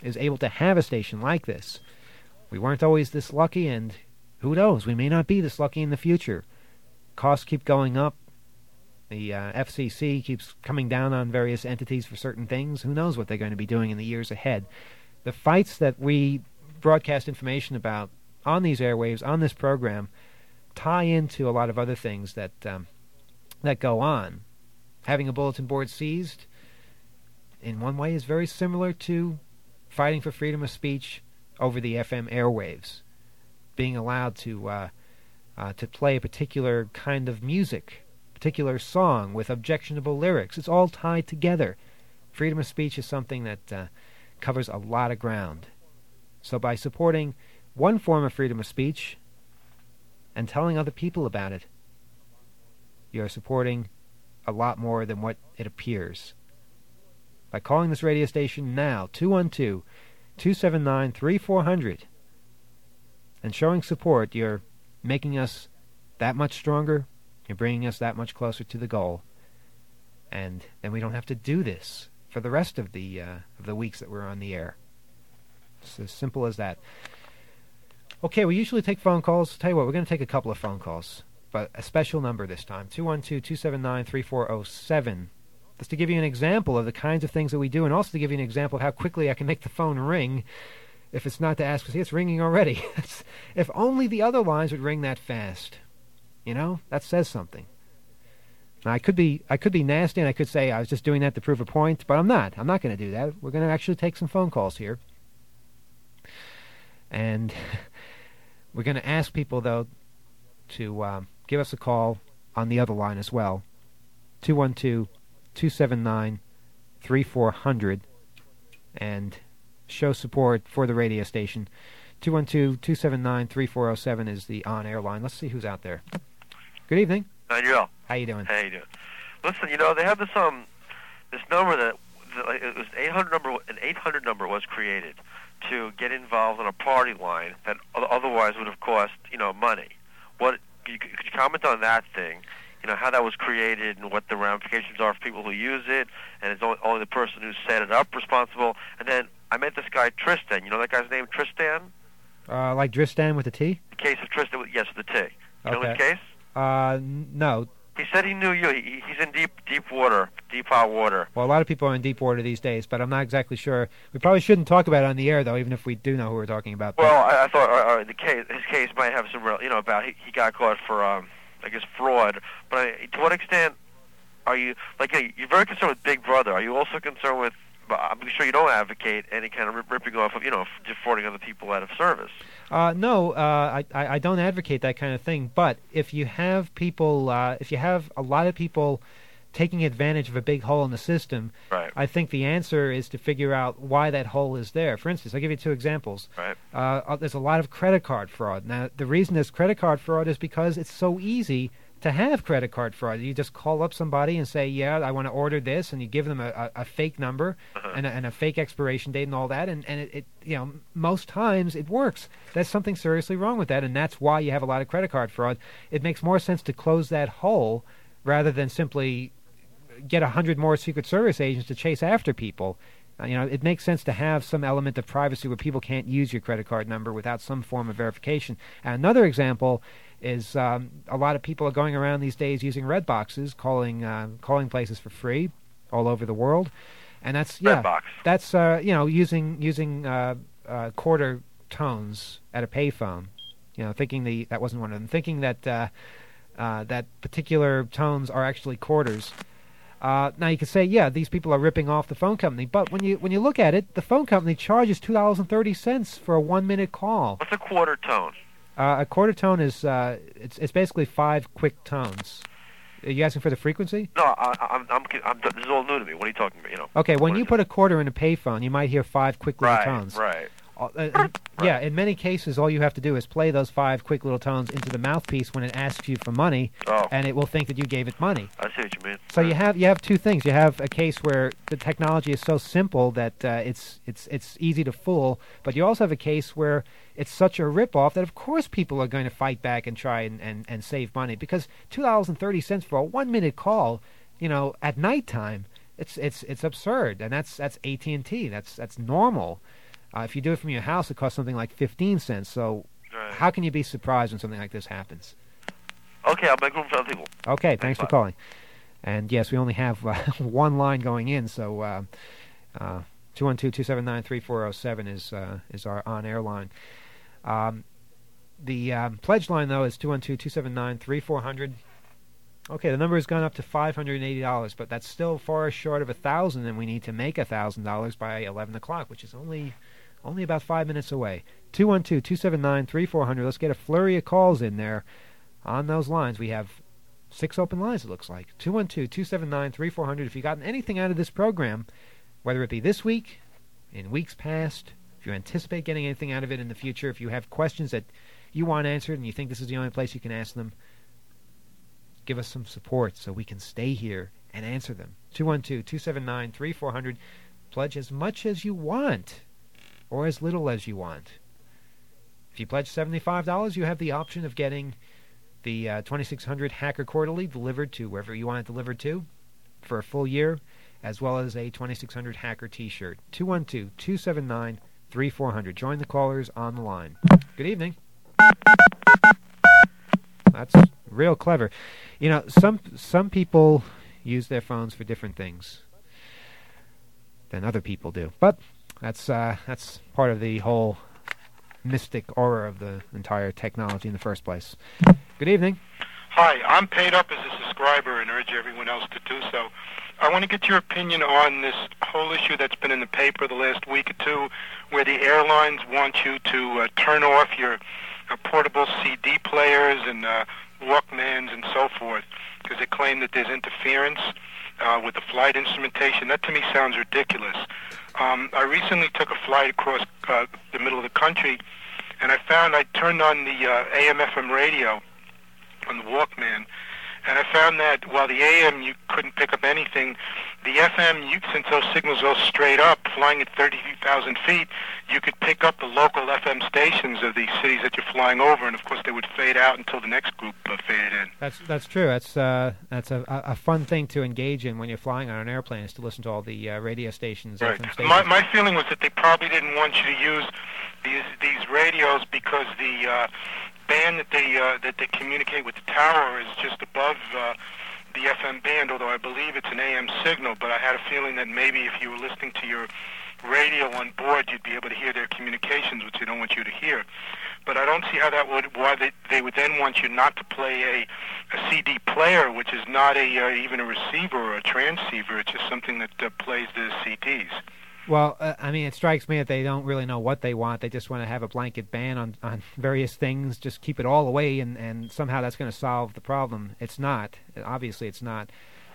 S3: is able to have a station like this. We weren't always this lucky, and who knows, we may not be this lucky in the future. Costs keep going up. The uh, F C C keeps coming down on various entities for certain things. Who knows what they're going to be doing in the years ahead. The fights that we broadcast information about on these airwaves, on this program, tie into a lot of other things that um, that go on. Having a bulletin board seized, in one way, is very similar to fighting for freedom of speech over the F M airwaves. Being allowed to uh, uh, to play a particular kind of music, particular song with objectionable lyrics. It's all tied together. Freedom of speech is something that uh, covers a lot of ground. So by supporting one form of freedom of speech and telling other people about it, you're supporting a lot more than what it appears. By calling this radio station now, two one two, two seven nine, three four zero zero, and showing support, you're making us that much stronger. You're bringing us that much closer to the goal. And then we don't have to do this for the rest of the uh, of the weeks that we're on the air. It's as simple as that. Okay, we usually take phone calls. Tell you what, we're going to take a couple of phone calls, but a special number this time, two one two, two seven nine, three four zero seven. Just to give you an example of the kinds of things that we do, and also to give you an example of how quickly I can make the phone ring if it's not to ask. See, it's ringing already. If only the other lines would ring that fast. You know, that says something. Now, I could be I could be nasty, and I could say I was just doing that to prove a point, but I'm not. I'm not going to do that. We're going to actually take some phone calls here. And we're going to ask people, though, to um, give us a call on the other line as well. two one two, two seven nine, three four zero zero, and show support for the radio station. two one two, two seven nine, three four zero seven is the on-air line. Let's see who's out there. Good evening.
S7: Daniel.
S3: How you doing?
S7: How you doing? Listen, you know, they have this um this number that, that like, it was eight hundred number. An eight hundred number was created to get involved in a party line that otherwise would have cost, you know, money. What could you, could you comment on that thing? You know, how that was created and what the ramifications are for people who use it, and it's only, only the person who set it up responsible. And then I met this guy Tristan. You know that guy's name, Tristan?
S3: Uh, like Dristan with a T?
S7: The case of Tristan, yes, with the T. You know
S3: Okay.
S7: his case?
S3: Uh, n- no.
S7: He said he knew you. He, he's in deep, deep water, deep hot water.
S3: Well, a lot of people are in deep water these days, but I'm not exactly sure. We probably shouldn't talk about it on the air, though, even if we do know who we're talking about.
S7: Well, I, I thought uh, uh, the case, his case might have some real, you know, about he, he got caught for, um, I guess, fraud. But I, to what extent are you, like, you know, you're very concerned with Big Brother. Are you also concerned with, I'm sure you don't advocate any kind of rip, ripping off of, you know, defrauding other people out of service.
S3: Uh, no, uh, I, I I don't advocate that kind of thing. But if you have people, uh, if you have a lot of people taking advantage of a big hole in the system,
S7: Right.
S3: I think the answer is to figure out why that hole is there. For instance, I'll give you two examples.
S7: Right.
S3: Uh, uh, there's a lot of credit card fraud. Now, the reason there's credit card fraud is because it's so easy to have credit card fraud. You just call up somebody and say, yeah, I want to order this, and you give them a, a, a fake number
S7: Uh-huh.
S3: and, a, and a fake expiration date and all that, and, and it, it, you know, most times it works. There's something seriously wrong with that, and that's why you have a lot of credit card fraud. It makes more sense to close that hole rather than simply get a hundred more Secret Service agents to chase after people. Uh, you know, it makes sense to have some element of privacy where people can't use your credit card number without some form of verification. And another example is um, a lot of people are going around these days using red boxes, calling uh, calling places for free all over the world, and that's yeah,
S7: Redbox.
S3: that's uh, you know using using uh, uh, quarter tones at a payphone. You know, thinking the that wasn't one of them. Thinking that uh, uh, that particular tones are actually quarters. Uh, now you can say, yeah, these people are ripping off the phone company, but when you when you look at it, the phone company charges two dollars and thirty cents for a one minute call.
S7: What's a quarter tone?
S3: Uh, a quarter tone is uh, it's it's basically five quick tones. Are you asking for the frequency?
S7: No, I, I'm, I'm, I'm, this is all new to me. What are you talking about? You know.
S3: Okay, when
S7: What
S3: you
S7: is
S3: put a quarter in a payphone, you might hear five quick little
S7: right,
S3: tones.
S7: Right.
S3: Uh, uh, yeah, in many cases, all you have to do is play those five quick little tones into the mouthpiece when it asks you for money,
S7: Oh.
S3: and it will think that you gave it money.
S7: I see what you mean.
S3: So you have you have two things. You have a case where the technology is so simple that uh, it's it's it's easy to fool, but you also have a case where it's such a ripoff that of course people are going to fight back and try and, and, and save money, because two dollars and thirty cents for a one minute call, you know, at nighttime, it's it's it's absurd, and that's that's A T and T. That's that's normal. Uh, if you do it from your house, it costs something like fifteen cents. So
S7: Right.
S3: how can you be surprised when something like this happens?
S7: Okay, I'll make room for other people.
S3: Okay, thanks,
S7: Thanks,
S3: for
S7: Bob.
S3: calling. And yes, we only have uh, one line going in, so uh, uh, two one two, two seven nine, three four zero seven is uh, is our on-air line. Um, the um, pledge line, though, is two one two, two seven nine, three four zero zero. Okay, the number has gone up to five hundred eighty dollars, but that's still far short of one thousand dollars, and we need to make one thousand dollars by eleven o'clock, which is only only about five minutes away. two one two, two seven nine, three four zero zero. Let's get a flurry of calls in there on those lines. We have six open lines, it looks like. two one two, two seven nine, three four zero zero. If you've gotten anything out of this program, whether it be this week, in weeks past, if you anticipate getting anything out of it in the future, if you have questions that you want answered and you think this is the only place you can ask them, give us some support so we can stay here and answer them. two one two, two seven nine, three four zero zero. Pledge as much as you want or as little as you want. If you pledge seventy-five dollars, you have the option of getting the uh, twenty-six hundred Hacker Quarterly delivered to wherever you want it delivered to for a full year, as well as a twenty-six hundred Hacker T-shirt. two one two, two seven nine, three four zero zero. Join the callers on the line. Good evening. That's real clever. You know, some some people use their phones for different things than other people do. But that's uh, that's part of the whole mystic aura of the entire technology in the first place. Good evening.
S8: Hi, I'm paid up as a subscriber and urge everyone else to do so. I want to get your opinion on this whole issue that's been in the paper the last week or two, where the airlines want you to uh, turn off your uh, portable C D players and uh, Walkmans and so forth, because they claim that there's interference uh, with the flight instrumentation. That to me sounds ridiculous. Um, I recently took a flight across uh, the middle of the country, and I found I turned on the uh, A M F M radio on the Walkman, and I found that while the A M you couldn't pick up anything, the F M, you, since those signals go straight up, flying at thirty-three thousand feet, you could pick up the local F M stations of the cities that you're flying over, and of course they would fade out until the next group uh, faded in.
S3: That's that's true. That's uh, that's a, a fun thing to engage in when you're flying on an airplane, is to listen to all the uh, radio stations.
S8: Right.
S3: F M stations.
S8: My my feeling was that they probably didn't want you to use these these radios because the uh, band that they uh, that they communicate with the tower is just above uh, the F M band, although I believe it's an A M signal. But I had a feeling that maybe if you were listening to your radio on board, you'd be able to hear their communications, which they don't want you to hear. But I don't see how that would, why they, they would then want you not to play a, a C D player, which is not a uh, even a receiver or a transceiver. It's just something that uh, plays the C Ds.
S3: Well, uh, I mean, it strikes me that they don't really know what they want. They just want to have a blanket ban on, on various things, just keep it all away, and, and somehow that's going to solve the problem. It's not. Obviously, it's not.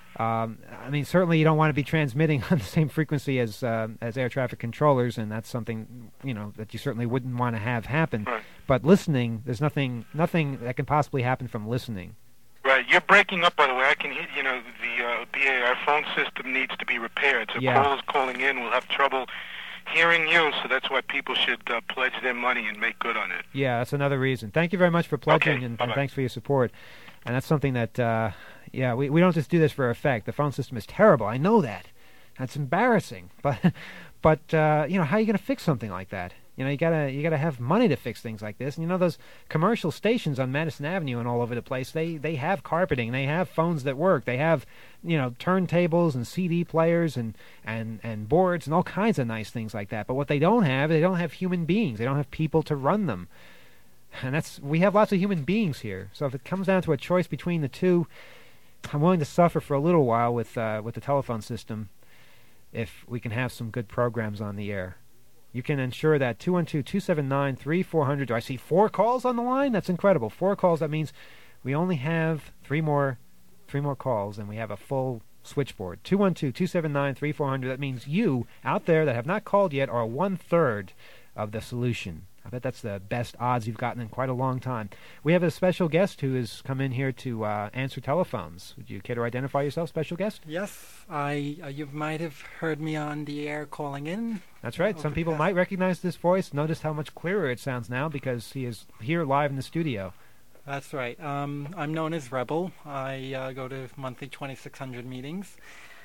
S3: Um, I mean, certainly you don't want to be transmitting on the same frequency as uh, as air traffic controllers, and that's something, you know, that you certainly wouldn't want to have happen.
S8: Right.
S3: But listening, there's nothing nothing that can possibly happen from listening.
S8: Right, you're breaking up, by the way. I can hear, you know, the uh, B A, our phone system needs to be repaired. So
S3: Yeah.
S8: callers calling in will have trouble hearing you, so that's why people should uh, pledge their money and make good on it.
S3: Yeah, that's another reason. Thank you very much for pledging,
S8: Okay,
S3: and,
S8: bye-bye.
S3: and thanks for your support. And that's something that, uh, yeah, we, we don't just do this for effect. The phone system is terrible. I know that. That's embarrassing. But, but uh, you know, how are you going to fix something like that? You know, you gotta you gotta have money to fix things like this. And you know, those commercial stations on Madison Avenue and all over the place, they they have carpeting, they have phones that work, they have, you know, turntables and C D players and and and boards and all kinds of nice things like that. But what they don't have, they don't have human beings. They don't have people to run them. And that's we have lots of human beings here. So if it comes down to a choice between the two, I'm willing to suffer for a little while with uh, with the telephone system if we can have some good programs on the air. You can ensure that two one two, two seven nine, three four zero zero. Do I see four calls on the line? That's incredible. Four calls. That means we only have three more three more calls, and we have a full switchboard. two one two, two seven nine, three four zero zero. That means you out there that have not called yet are one-third of the solution. I bet that's the best odds you've gotten in quite a long time. We have a special guest who has come in here to uh, answer telephones. Would you care to identify yourself, special guest?
S9: Yes, I. Uh, you might have heard me on the air calling in.
S3: That's right.
S9: over
S3: Some
S9: the
S3: people
S9: past-
S3: might recognize this voice. Notice how much clearer it sounds now because he is here live in the studio.
S9: That's right. Um, I'm known as Rebel. I uh, go to monthly twenty-six hundred meetings.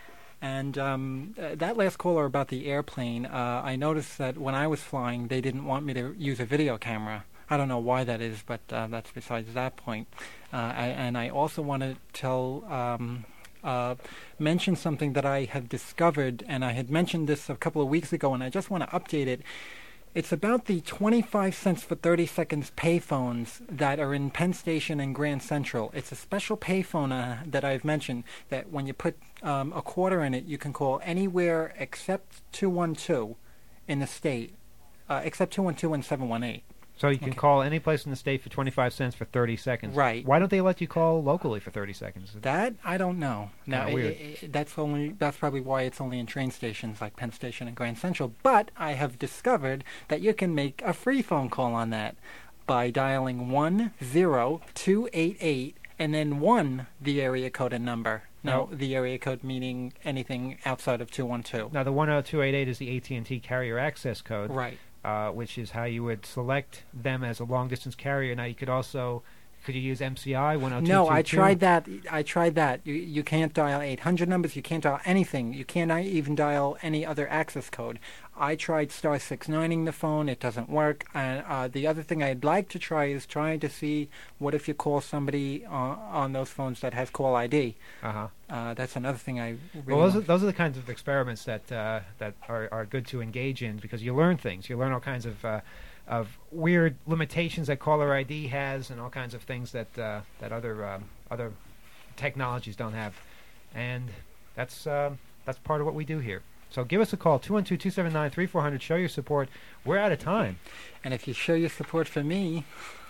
S9: And um, uh, that last caller about the airplane, uh, I noticed that when I was flying, they didn't want me to use a video camera. I don't know why that is, but uh, that's besides that point. Uh, I, and I also want to tell, um, uh, mention something that I have discovered, and I had mentioned this a couple of weeks ago, and I just want to update it. It's about the twenty-five cents for thirty seconds payphones that are in Penn Station and Grand Central. It's a special payphone uh, that I've mentioned that when you put um, a quarter in it, you can call anywhere except two one two in the state, uh, except two one two and seven one eight.
S3: So you can
S9: Okay.
S3: call any place in the state for twenty-five cents for thirty seconds.
S9: Right.
S3: Why don't they let you call locally for thirty seconds?
S9: That I don't know. Now,
S3: Kinda weird.
S9: i i that's only that's probably why it's only in train stations like Penn Station and Grand Central. But I have discovered that you can make a free phone call on that by dialing one zero two eight eight and then one the area code and number. No,
S3: No.
S9: the area code meaning anything outside of two one two.
S3: Now, the one oh two eight eight is the A T and T carrier access code.
S9: Right.
S3: Uh, which is how you would select them as a long-distance carrier. Now, you could also, could you use M C I one oh two two two?
S9: No, I tried that. I tried that. You you can't dial eight hundred numbers. You can't dial anything. You can't even dial any other access code. I tried star six nining the phone. It doesn't work. And uh, the other thing I'd like to try is trying to see what if you call somebody uh, on those phones that has call I D.
S3: Uh-huh.
S9: Uh, that's another thing I really
S3: Well, those are,
S9: want.
S3: those are the kinds of experiments that uh, that are, are good to engage in because you learn things. You learn all kinds of uh, of weird limitations that caller I D has, and all kinds of things that uh, that other um, other technologies don't have, and that's uh, that's part of what we do here. So give us a call, two one two, two seven nine, three four zero zero. Show your support. We're out of time.
S9: And if you show your support for me,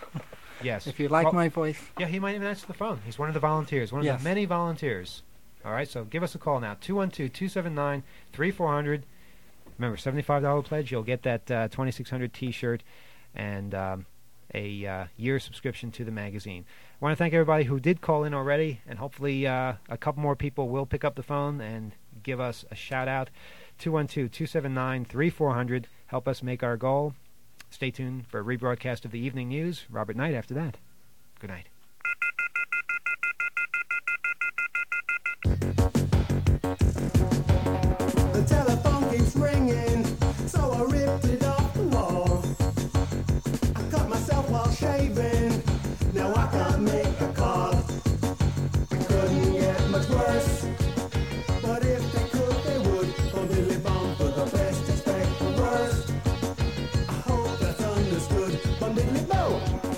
S3: Yes.
S9: if you like
S3: Well,
S9: my voice,
S3: Yeah, he might even answer the phone. He's one of the volunteers, one of
S9: Yes.
S3: the many volunteers. All right, so give us a call now, two one two, two seven nine, three four zero zero. Remember, seventy-five dollars pledge, you'll get that uh, twenty-six hundred T-shirt and um, a uh, year subscription to the magazine. I want to thank everybody who did call in already, and hopefully uh, a couple more people will pick up the phone and give us a shout-out. two one two, two seven nine, three four zero zero. Help us make our goal. Stay tuned for a rebroadcast of the evening news. Robert Knight after that. Good night.
S4: The telephone keeps ringing, so I ripped it off the wall. I cut myself while shaving, now I can't make a call. It couldn't get much worse, but if they could, they would. Bum diddly bum, for the best, expect the worst. I hope that's understood. Bum diddly bum.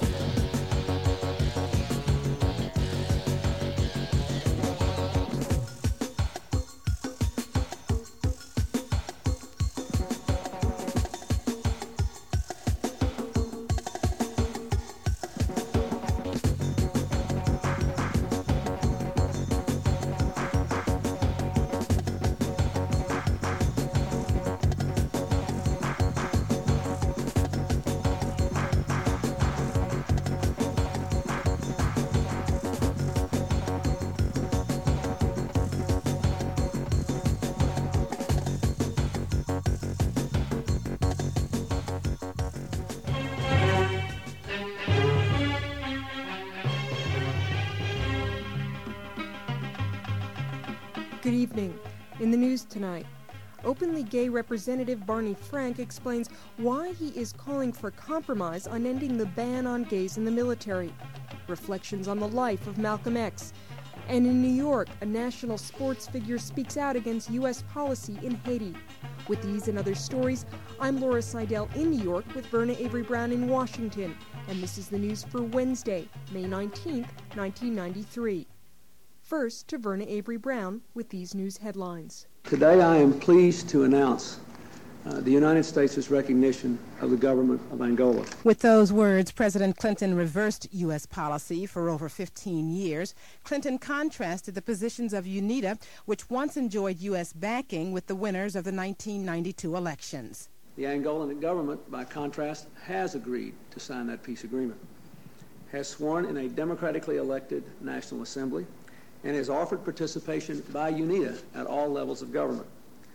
S10: Good evening. In the news tonight, openly gay Representative Barney Frank explains why he is calling for compromise on ending the ban on gays in the military. Reflections on the life of Malcolm X. And in New York, a national sports figure speaks out against U S policy in Haiti. With these and other stories, I'm Laura Seidel in New York with Verna Avery Brown in Washington. And this is the news for Wednesday, May nineteenth, nineteen ninety-three. First, to Verna Avery Brown with these news headlines.
S11: Today I am pleased to announce uh, the United States' recognition of the government of Angola.
S12: With those words, President Clinton reversed U S policy for over fifteen years. Clinton contrasted the positions of UNITA, which once enjoyed U S backing, with the winners of the nineteen ninety-two elections.
S11: The Angolan government, by contrast, has agreed to sign that peace agreement, has sworn in a democratically elected National Assembly, and has offered participation by UNITA at all levels of government.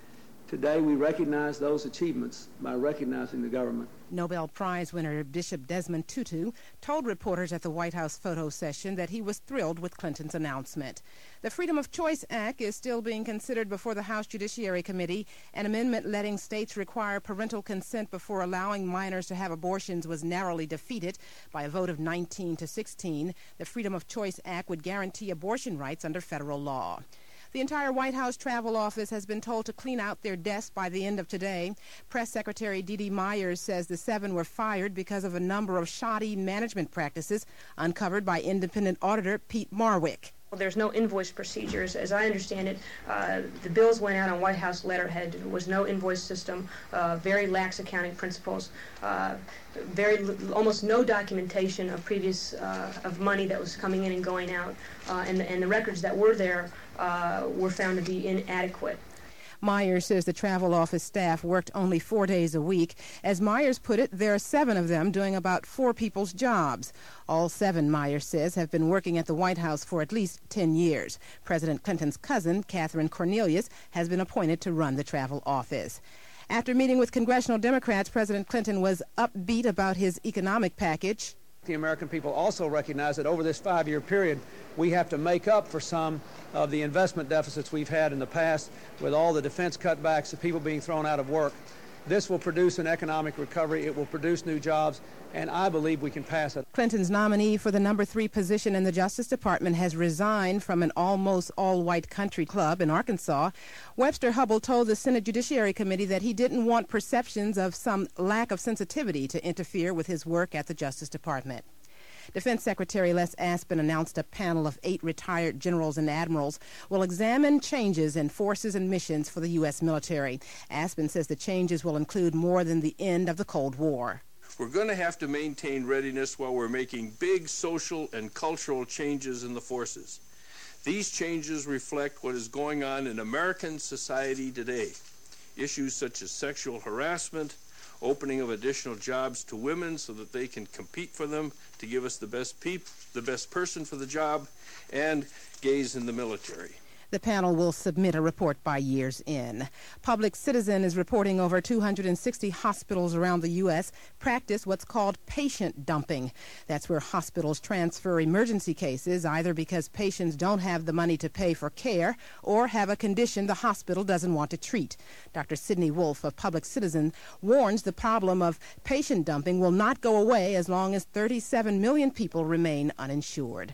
S11: Today, we recognize those achievements by recognizing the government.
S12: Nobel Prize winner Bishop Desmond Tutu told reporters at the White House photo session that he was thrilled with Clinton's announcement. The Freedom of Choice Act is still being considered before the House Judiciary Committee. An amendment letting states require parental consent before allowing minors to have abortions was narrowly defeated by a vote of nineteen to sixteen. The Freedom of Choice Act would guarantee abortion rights under federal law. The entire White House travel office has been told to clean out their desks by the end of today. Press Secretary Dee Dee Myers says the seven were fired because of a number of shoddy management practices uncovered by independent auditor Pete Marwick.
S13: Well, there's no invoice procedures. As I understand it, uh, the bills went out on White House letterhead. There was no invoice system, uh, very lax accounting principles, uh, very almost no documentation of previous uh, of money that was coming in and going out, uh, and, the, and the records that were there uh, were found to be inadequate.
S12: Myers says the travel office staff worked only four days a week. As Myers put it, there are seven of them doing about four people's jobs. All seven, Myers says, have been working at the White House for at least ten years. President Clinton's cousin, Catherine Cornelius, has been appointed to run the travel office. After meeting with congressional Democrats, President Clinton was upbeat about his economic package.
S11: The American people also recognize that over this five-year period, we have to make up for some of the investment deficits we've had in the past with all the defense cutbacks, the people being thrown out of work. This will produce an economic recovery. It will produce new jobs, and I believe we can pass it.
S12: Clinton's nominee for the number three position in the Justice Department has resigned from an almost all-white country club in Arkansas. Webster Hubble told the Senate Judiciary Committee that he didn't want perceptions of some lack of sensitivity to interfere with his work at the Justice Department. Defense Secretary Les Aspin announced a panel of eight retired generals and admirals will examine changes in forces and missions for the U S military. Aspin says the changes will include more than the end of the Cold War.
S14: We're going to have to maintain readiness while we're making big social and cultural changes in the forces. These changes reflect what is going on in American society today. Issues such as sexual harassment, opening of additional jobs to women so that they can compete for them to give us the best peop- the best person for the job, and gays in the military.
S12: The panel will submit a report by year's end. Public Citizen is reporting over two hundred sixty hospitals around the U S practice what's called patient dumping. That's where hospitals transfer emergency cases either because patients don't have the money to pay for care or have a condition the hospital doesn't want to treat. Doctor Sidney Wolf of Public Citizen warns the problem of patient dumping will not go away as long as thirty-seven million people remain uninsured.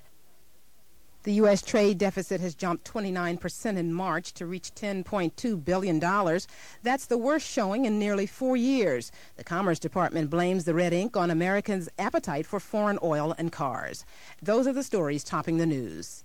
S12: The U S trade deficit has jumped twenty-nine percent in March to reach ten point two billion dollars. That's the worst showing in nearly four years. The Commerce Department blames the red ink on Americans' appetite for foreign oil and cars. Those are the stories topping the news.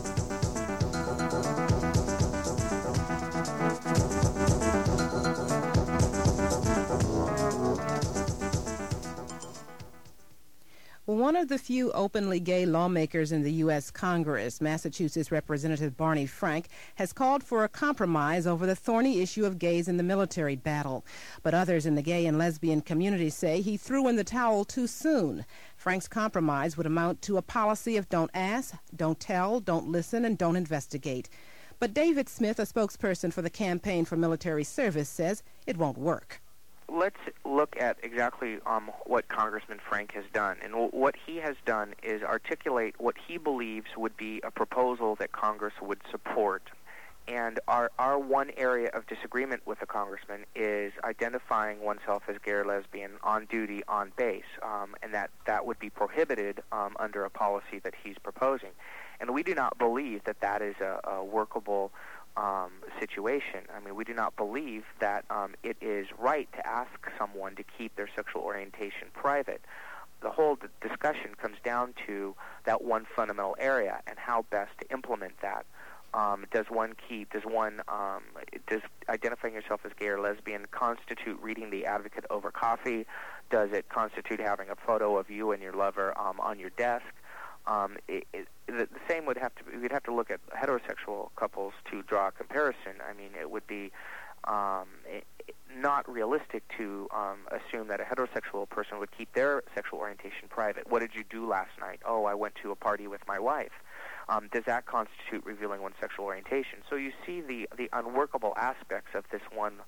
S12: One of the few openly gay lawmakers in the U S Congress, Massachusetts Representative Barney Frank, has called for a compromise over the thorny issue of gays in the military battle. But others in the gay and lesbian community say he threw in the towel too soon. Frank's compromise would amount to a policy of don't ask, don't tell, don't listen, and don't investigate. But David Smith, a spokesperson for the Campaign for Military Service, says it won't work.
S15: Let's look at exactly um, what Congressman Frank has done. And w- what he has done is articulate what he believes would be a proposal that Congress would support. And our, our one area of disagreement with the congressman is identifying oneself as gay or lesbian on duty on base, um, and that, that would be prohibited um, under a policy that he's proposing. And we do not believe that that is a, a workable Um, situation. I mean, we do not believe that um, it is right to ask someone to keep their sexual orientation private. The whole d- discussion comes down to that one fundamental area and how best to implement that. Um, does one keep, does one, um, does identifying yourself as gay or lesbian constitute reading The Advocate over coffee? Does it constitute having a photo of you and your lover um, on your desk? Um, it, it, the, the same would have to, we'd have to look at heterosexual couples to draw a comparison. I mean, it would be um, it, not realistic to um, assume that a heterosexual person would keep their sexual orientation private. What did you do last night? Oh, I went to a party with my wife. Um, does that constitute revealing one's sexual orientation? So you see the, the unworkable aspects of this one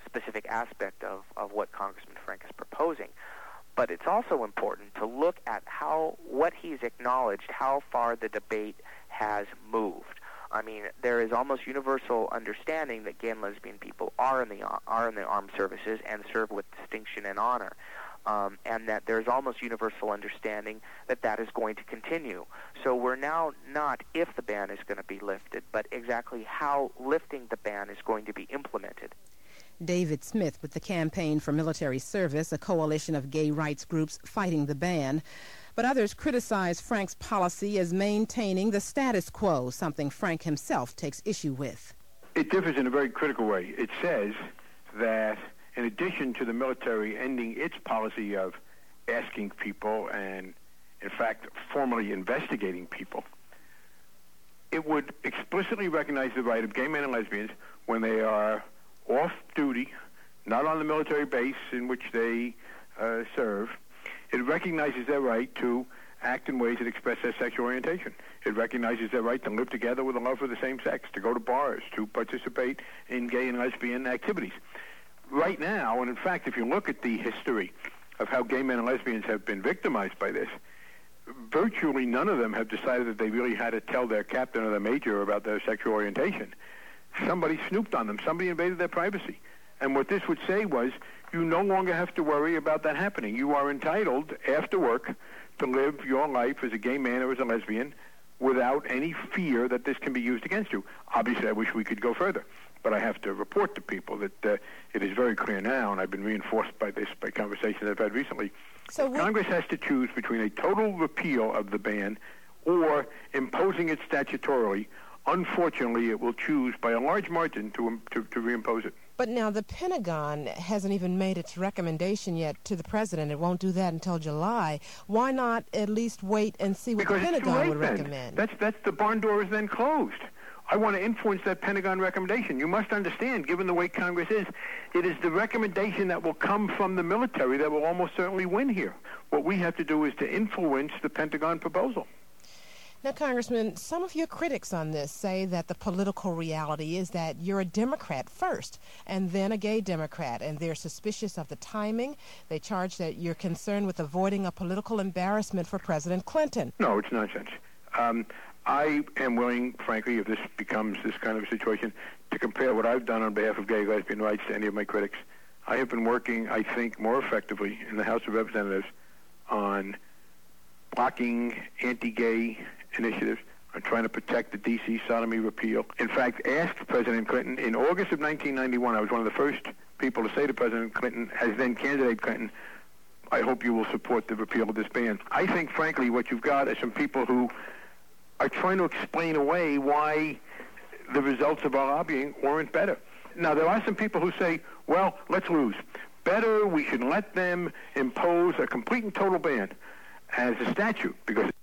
S15: specific aspect of, of what Congressman Frank is proposing. But it's also important to look at how what he's acknowledged, how far the debate has moved. I mean, there is almost universal understanding that gay and lesbian people are in the are in the armed services and serve with distinction and honor, um, and that there's almost universal understanding that that is going to continue. So we're now not if the ban is going to be lifted, but exactly how lifting the ban is going to be implemented.
S12: David Smith with the Campaign for Military Service, a coalition of gay rights groups fighting the ban. But others criticize Frank's policy as maintaining the status quo, something Frank himself takes issue with.
S16: It differs in a very critical way. It says that in addition to the military ending its policy of asking people and, in fact, formally investigating people, it would explicitly recognize the right of gay men and lesbians when they are off duty, not on the military base in which they uh, serve. It recognizes their right to act in ways that express their sexual orientation. It recognizes their right to live together with a love for the same sex, to go to bars, to participate in gay and lesbian activities. Right now, and in fact, if you look at the history of how gay men and lesbians have been victimized by this, virtually none of them have decided that they really had to tell their captain or their major about their sexual orientation. Somebody snooped on them. Somebody invaded their privacy. And what this would say was, you no longer have to worry about that happening. You are entitled, after work, to live your life as a gay man or as a lesbian without any fear that this can be used against you. Obviously, I wish we could go further, but I have to report to people that uh, it is very clear now, and I've been reinforced by this by conversations I've had recently. So Congress has to choose between a total repeal of the ban or imposing it statutorily. Unfortunately, it will choose by a large margin to, to, to reimpose it.
S12: But now the Pentagon hasn't even made its recommendation yet to the president. It won't do that until July. Why not at least wait and see what
S16: because
S12: the Pentagon
S16: it's too late
S12: would
S16: then.
S12: recommend?
S16: That's, that's the barn door is then closed. I want to influence that Pentagon recommendation. You must understand, given the way Congress is, it is the recommendation that will come from the military that will almost certainly win here. What we have to do is to influence the Pentagon proposal.
S12: Now, Congressman, some of your critics on this say that the political reality is that you're a Democrat first and then a gay Democrat, and they're suspicious of the timing. They charge that you're concerned with avoiding a political embarrassment for President Clinton.
S16: No, it's nonsense. Um, I am willing, frankly, if this becomes this kind of a situation, to compare what I've done on behalf of gay lesbian rights to any of my critics. I have been working, I think, more effectively in the House of Representatives on blocking anti-gay initiatives, on trying to protect the D C sodomy repeal. In fact, asked President Clinton in August of nineteen ninety-one, I was one of the first people to say to President Clinton, as then candidate Clinton, I hope you will support the repeal of this ban. I think, frankly, what you've got is some people who are trying to explain away why the results of our lobbying weren't better. Now, there are some people who say, well, let's lose. Better, we should let them impose a complete and total ban as a statute, because